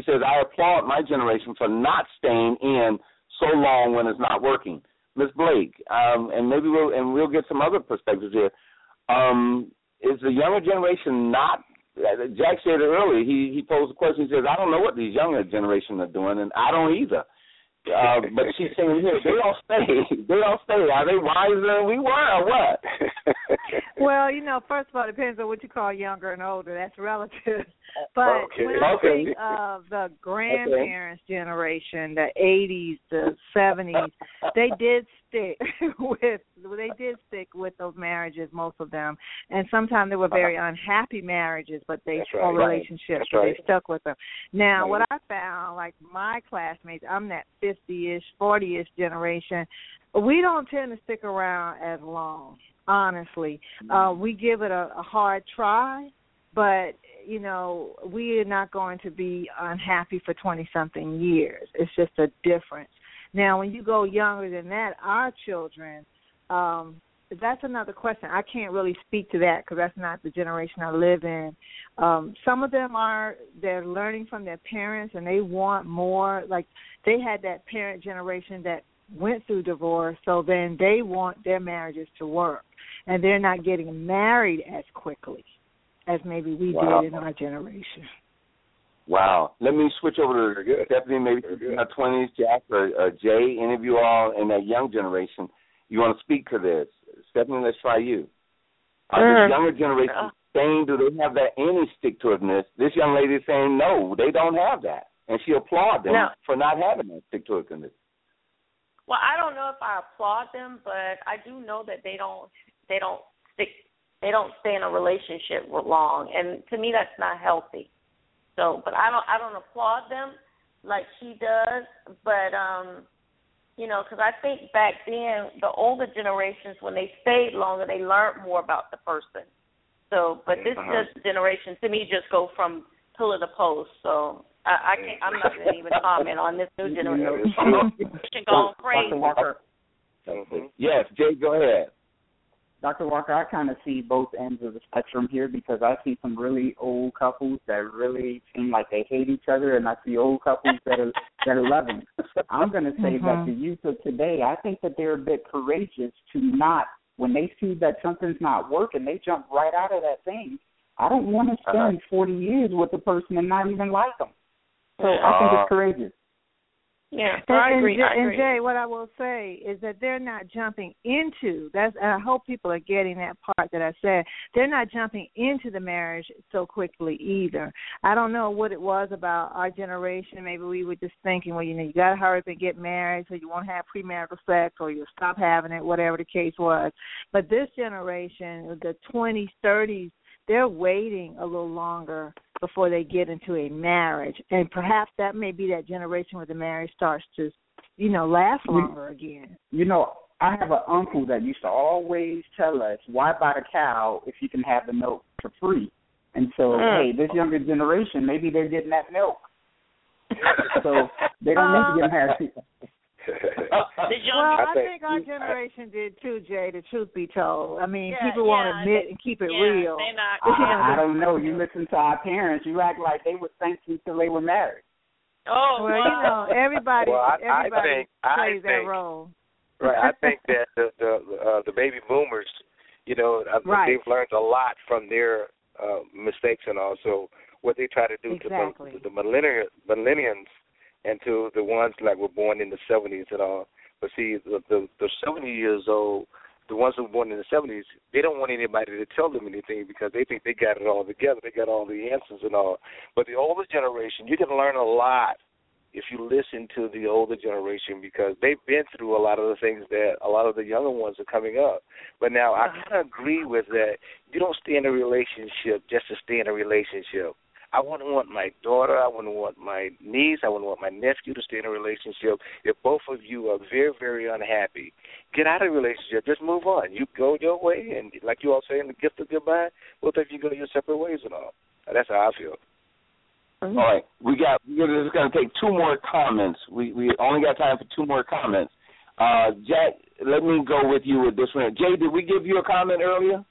staying in so long when it's not working. Ms. Blake, and maybe we'll get some other perspectives here. Is the younger generation not? Jack said it earlier. He posed a question. He says, "I don't know what these younger generation are doing, and I don't either." But she's saying here, they don't stay. They don't stay. Are they wiser than we were, or what? Well, first of all, it depends on what you call younger and older. That's relative. But when I think of the grandparents' generation, the 80s, the 70s, they did stick with those marriages, most of them. And sometimes they were very unhappy marriages, but or relationships, but they stuck with them. Now, what I found, like my classmates, I'm that 50-ish, 40-ish generation, we don't tend to stick around as long, honestly. We give it a hard try, but, we are not going to be unhappy for 20-something years. It's just a difference. Now, when you go younger than that, our children, that's another question. I can't really speak to that because that's not the generation I live in. Some of them they're learning from their parents and they want more. Like they had that parent generation that went through divorce, so then they want their marriages to work. And they're not getting married as quickly as maybe we did in our generation. Wow. Let me switch over to Stephanie, maybe in her 20s, Jack, or Jay, any of you all in that young generation. You want to speak to this? Stephanie, let's try you. This younger generation saying, do they have that any stick-to-itiveness? This young lady is saying, no, they don't have that. And she applauded them for not having that stick-to-itiveness. Well, I don't know if I applaud them, but I do know that they don't stay in a relationship long, and to me that's not healthy. So, but I don't applaud them like she does, but because I think back then the older generations, when they stayed longer, they learned more about the person. So, but this generation to me just go from pillar to post. So I'm not going to even comment on this new generation. Going crazy. Yes, Jay, go ahead. Dr. Walker, I kind of see both ends of the spectrum here because I see some really old couples that really seem like they hate each other, and I see old couples that are loving. I'm going to say that the youth of today, I think that they're a bit courageous to not, when they see that something's not working, they jump right out of that thing. I don't want to spend 40 years with a person and not even like them. So I think it's courageous. Yeah, I agree. And Jay, what I will say is that they're not jumping into and I hope people are getting that part that I said. They're not jumping into the marriage so quickly either. I don't know what it was about our generation. Maybe we were just thinking, well, you got to hurry up and get married so you won't have premarital sex or you'll stop having it, whatever the case was. But this generation, the 20s, 30s, they're waiting a little longer before they get into a marriage. And perhaps that may be that generation where the marriage starts to, last longer again. I have an uncle that used to always tell us, why buy the cow if you can have the milk for free? And so, hey, this younger generation, maybe they're getting that milk. So they don't need to get married. I think our generation did too, Jay, the truth be told. I mean, people won't admit and keep it real. I don't know. You listen to our parents, you act like they were thankful till they were married. Oh, well, everybody plays that role. Right. I think that the baby boomers, they've learned a lot from their mistakes and all. So what they try to do to the millennials and to the ones like were born in the 70s and all. But see, the 70 years old, the ones who were born in the 70s, they don't want anybody to tell them anything because they think they got it all together. They got all the answers and all. But the older generation, you can learn a lot if you listen to the older generation, because they've been through a lot of the things that a lot of the younger ones are coming up. But now I kind of agree with that. You don't stay in a relationship just to stay in a relationship. I wouldn't want my daughter, I wouldn't want my niece, I wouldn't want my nephew to stay in a relationship. If both of you are very, very unhappy, get out of the relationship. Just move on. You go your way, and like you all say in the gift of goodbye, both of you go your separate ways and all. That's how I feel. All right, we're just going to take two more comments. We only got time for two more comments. Jack, let me go with you with this one. Jay, did we give you a comment earlier?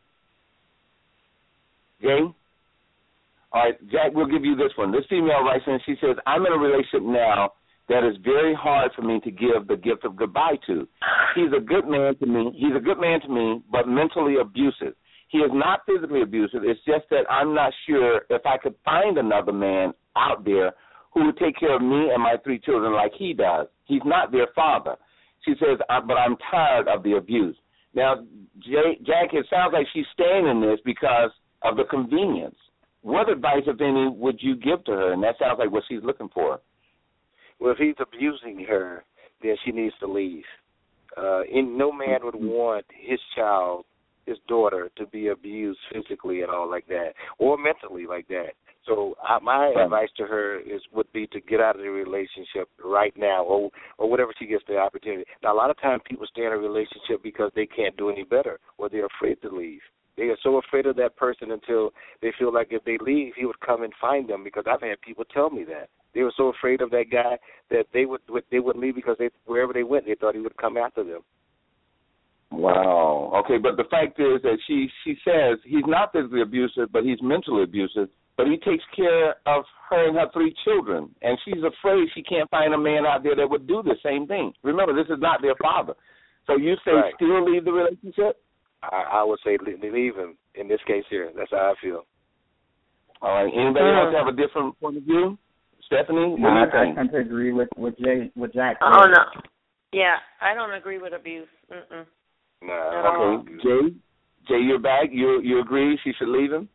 Jay? All right, Jack, we'll give you this one. This female writes in, she says, I'm in a relationship now that is very hard for me to give the gift of goodbye to. He's a good man to me, but mentally abusive. He is not physically abusive. It's just that I'm not sure if I could find another man out there who would take care of me and my 3 children like he does. He's not their father. She says, but I'm tired of the abuse. Now, Jack, it sounds like she's staying in this because of the convenience. What advice, if any, would you give to her? And that sounds like what she's looking for. Well, if he's abusing her, then she needs to leave. No man would want his child, his daughter, to be abused physically and all like that, or mentally like that. So my advice to her would be to get out of the relationship right now, or whatever she gets the opportunity. Now, a lot of times people stay in a relationship because they can't do any better, or they're afraid to leave. They are so afraid of that person until they feel like if they leave, he would come and find them, because I've had people tell me that. They were so afraid of that guy that they would leave because wherever they went, they thought he would come after them. Wow. Okay, but the fact is that she says he's not physically abusive, but he's mentally abusive, but he takes care of her and her 3 children, and she's afraid she can't find a man out there that would do the same thing. Remember, this is not their father. So you say still leave the relationship? I would say leave him in this case here. That's how I feel. All right. Anybody else have a different point of view? Stephanie, what do you think? I tend to agree with Jack. Oh, no. Yeah, I don't agree with abuse. Mm-mm. No. Okay. Jay, you're back. You agree she should leave him?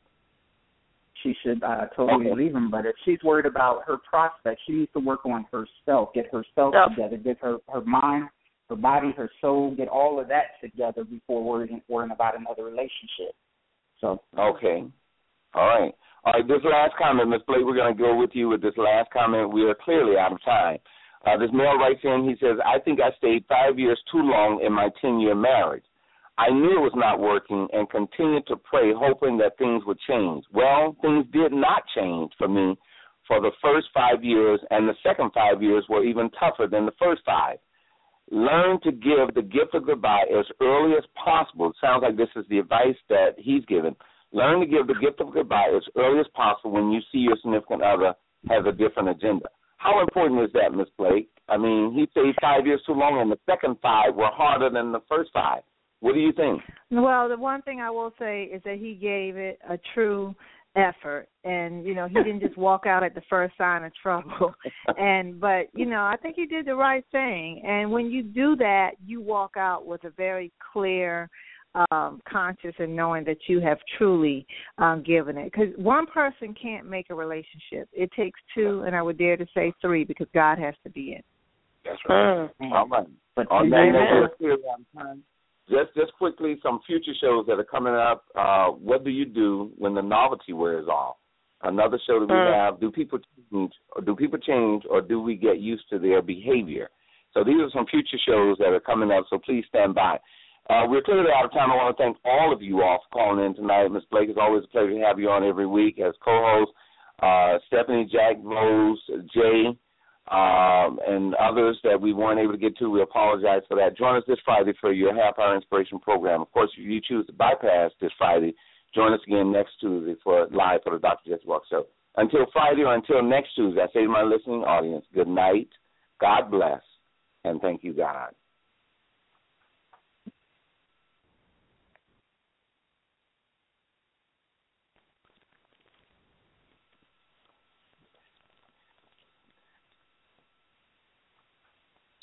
She should totally leave him. But if she's worried about her prospects, she needs to work on herself, get herself together, get her mind, her body, her soul, get all of that together before worrying about another relationship. So. Okay. All right. All right, this last comment, Ms. Blake, we're going to go with you with this last comment. We are clearly out of time. This male writes in, he says, I think I stayed 5 years too long in my 10-year marriage. I knew it was not working and continued to pray, hoping that things would change. Well, things did not change for me for the first 5 years, and the second 5 years were even tougher than the first 5. Learn to give the gift of goodbye as early as possible. It sounds like this is the advice that he's given. Learn to give the gift of goodbye as early as possible when you see your significant other has a different agenda. How important is that, Ms. Blake? I mean, he stayed 5 years too long, and the second 5 were harder than the first 5. What do you think? Well, the one thing I will say is that he gave it a true effort, and he didn't just walk out at the first sign of trouble. But I think he did the right thing. And when you do that, you walk out with a very clear conscious and knowing that you have truly given it. Because one person can't make a relationship. It takes 2, and I would dare to say 3, because God has to be in. That's right. All right. But on that note, we're clear on time. Just quickly, some future shows that are coming up. What do you do when the novelty wears off? Another show that we have, do people change, or do we get used to their behavior? So these are some future shows that are coming up, so please stand by. We're clearly out of time. I want to thank all of you all for calling in tonight. Ms. Blake, it's always a pleasure to have you on every week as co-host. Stephanie, Jack, Rose, Jay, and others that we weren't able to get to, we apologize for that. Join us this Friday for your half-hour inspiration program. Of course, if you choose to bypass this Friday, join us again next Tuesday live for the Dr. Jesse Walker Show. Until Friday or until next Tuesday, I say to my listening audience, good night, God bless, and thank you, God.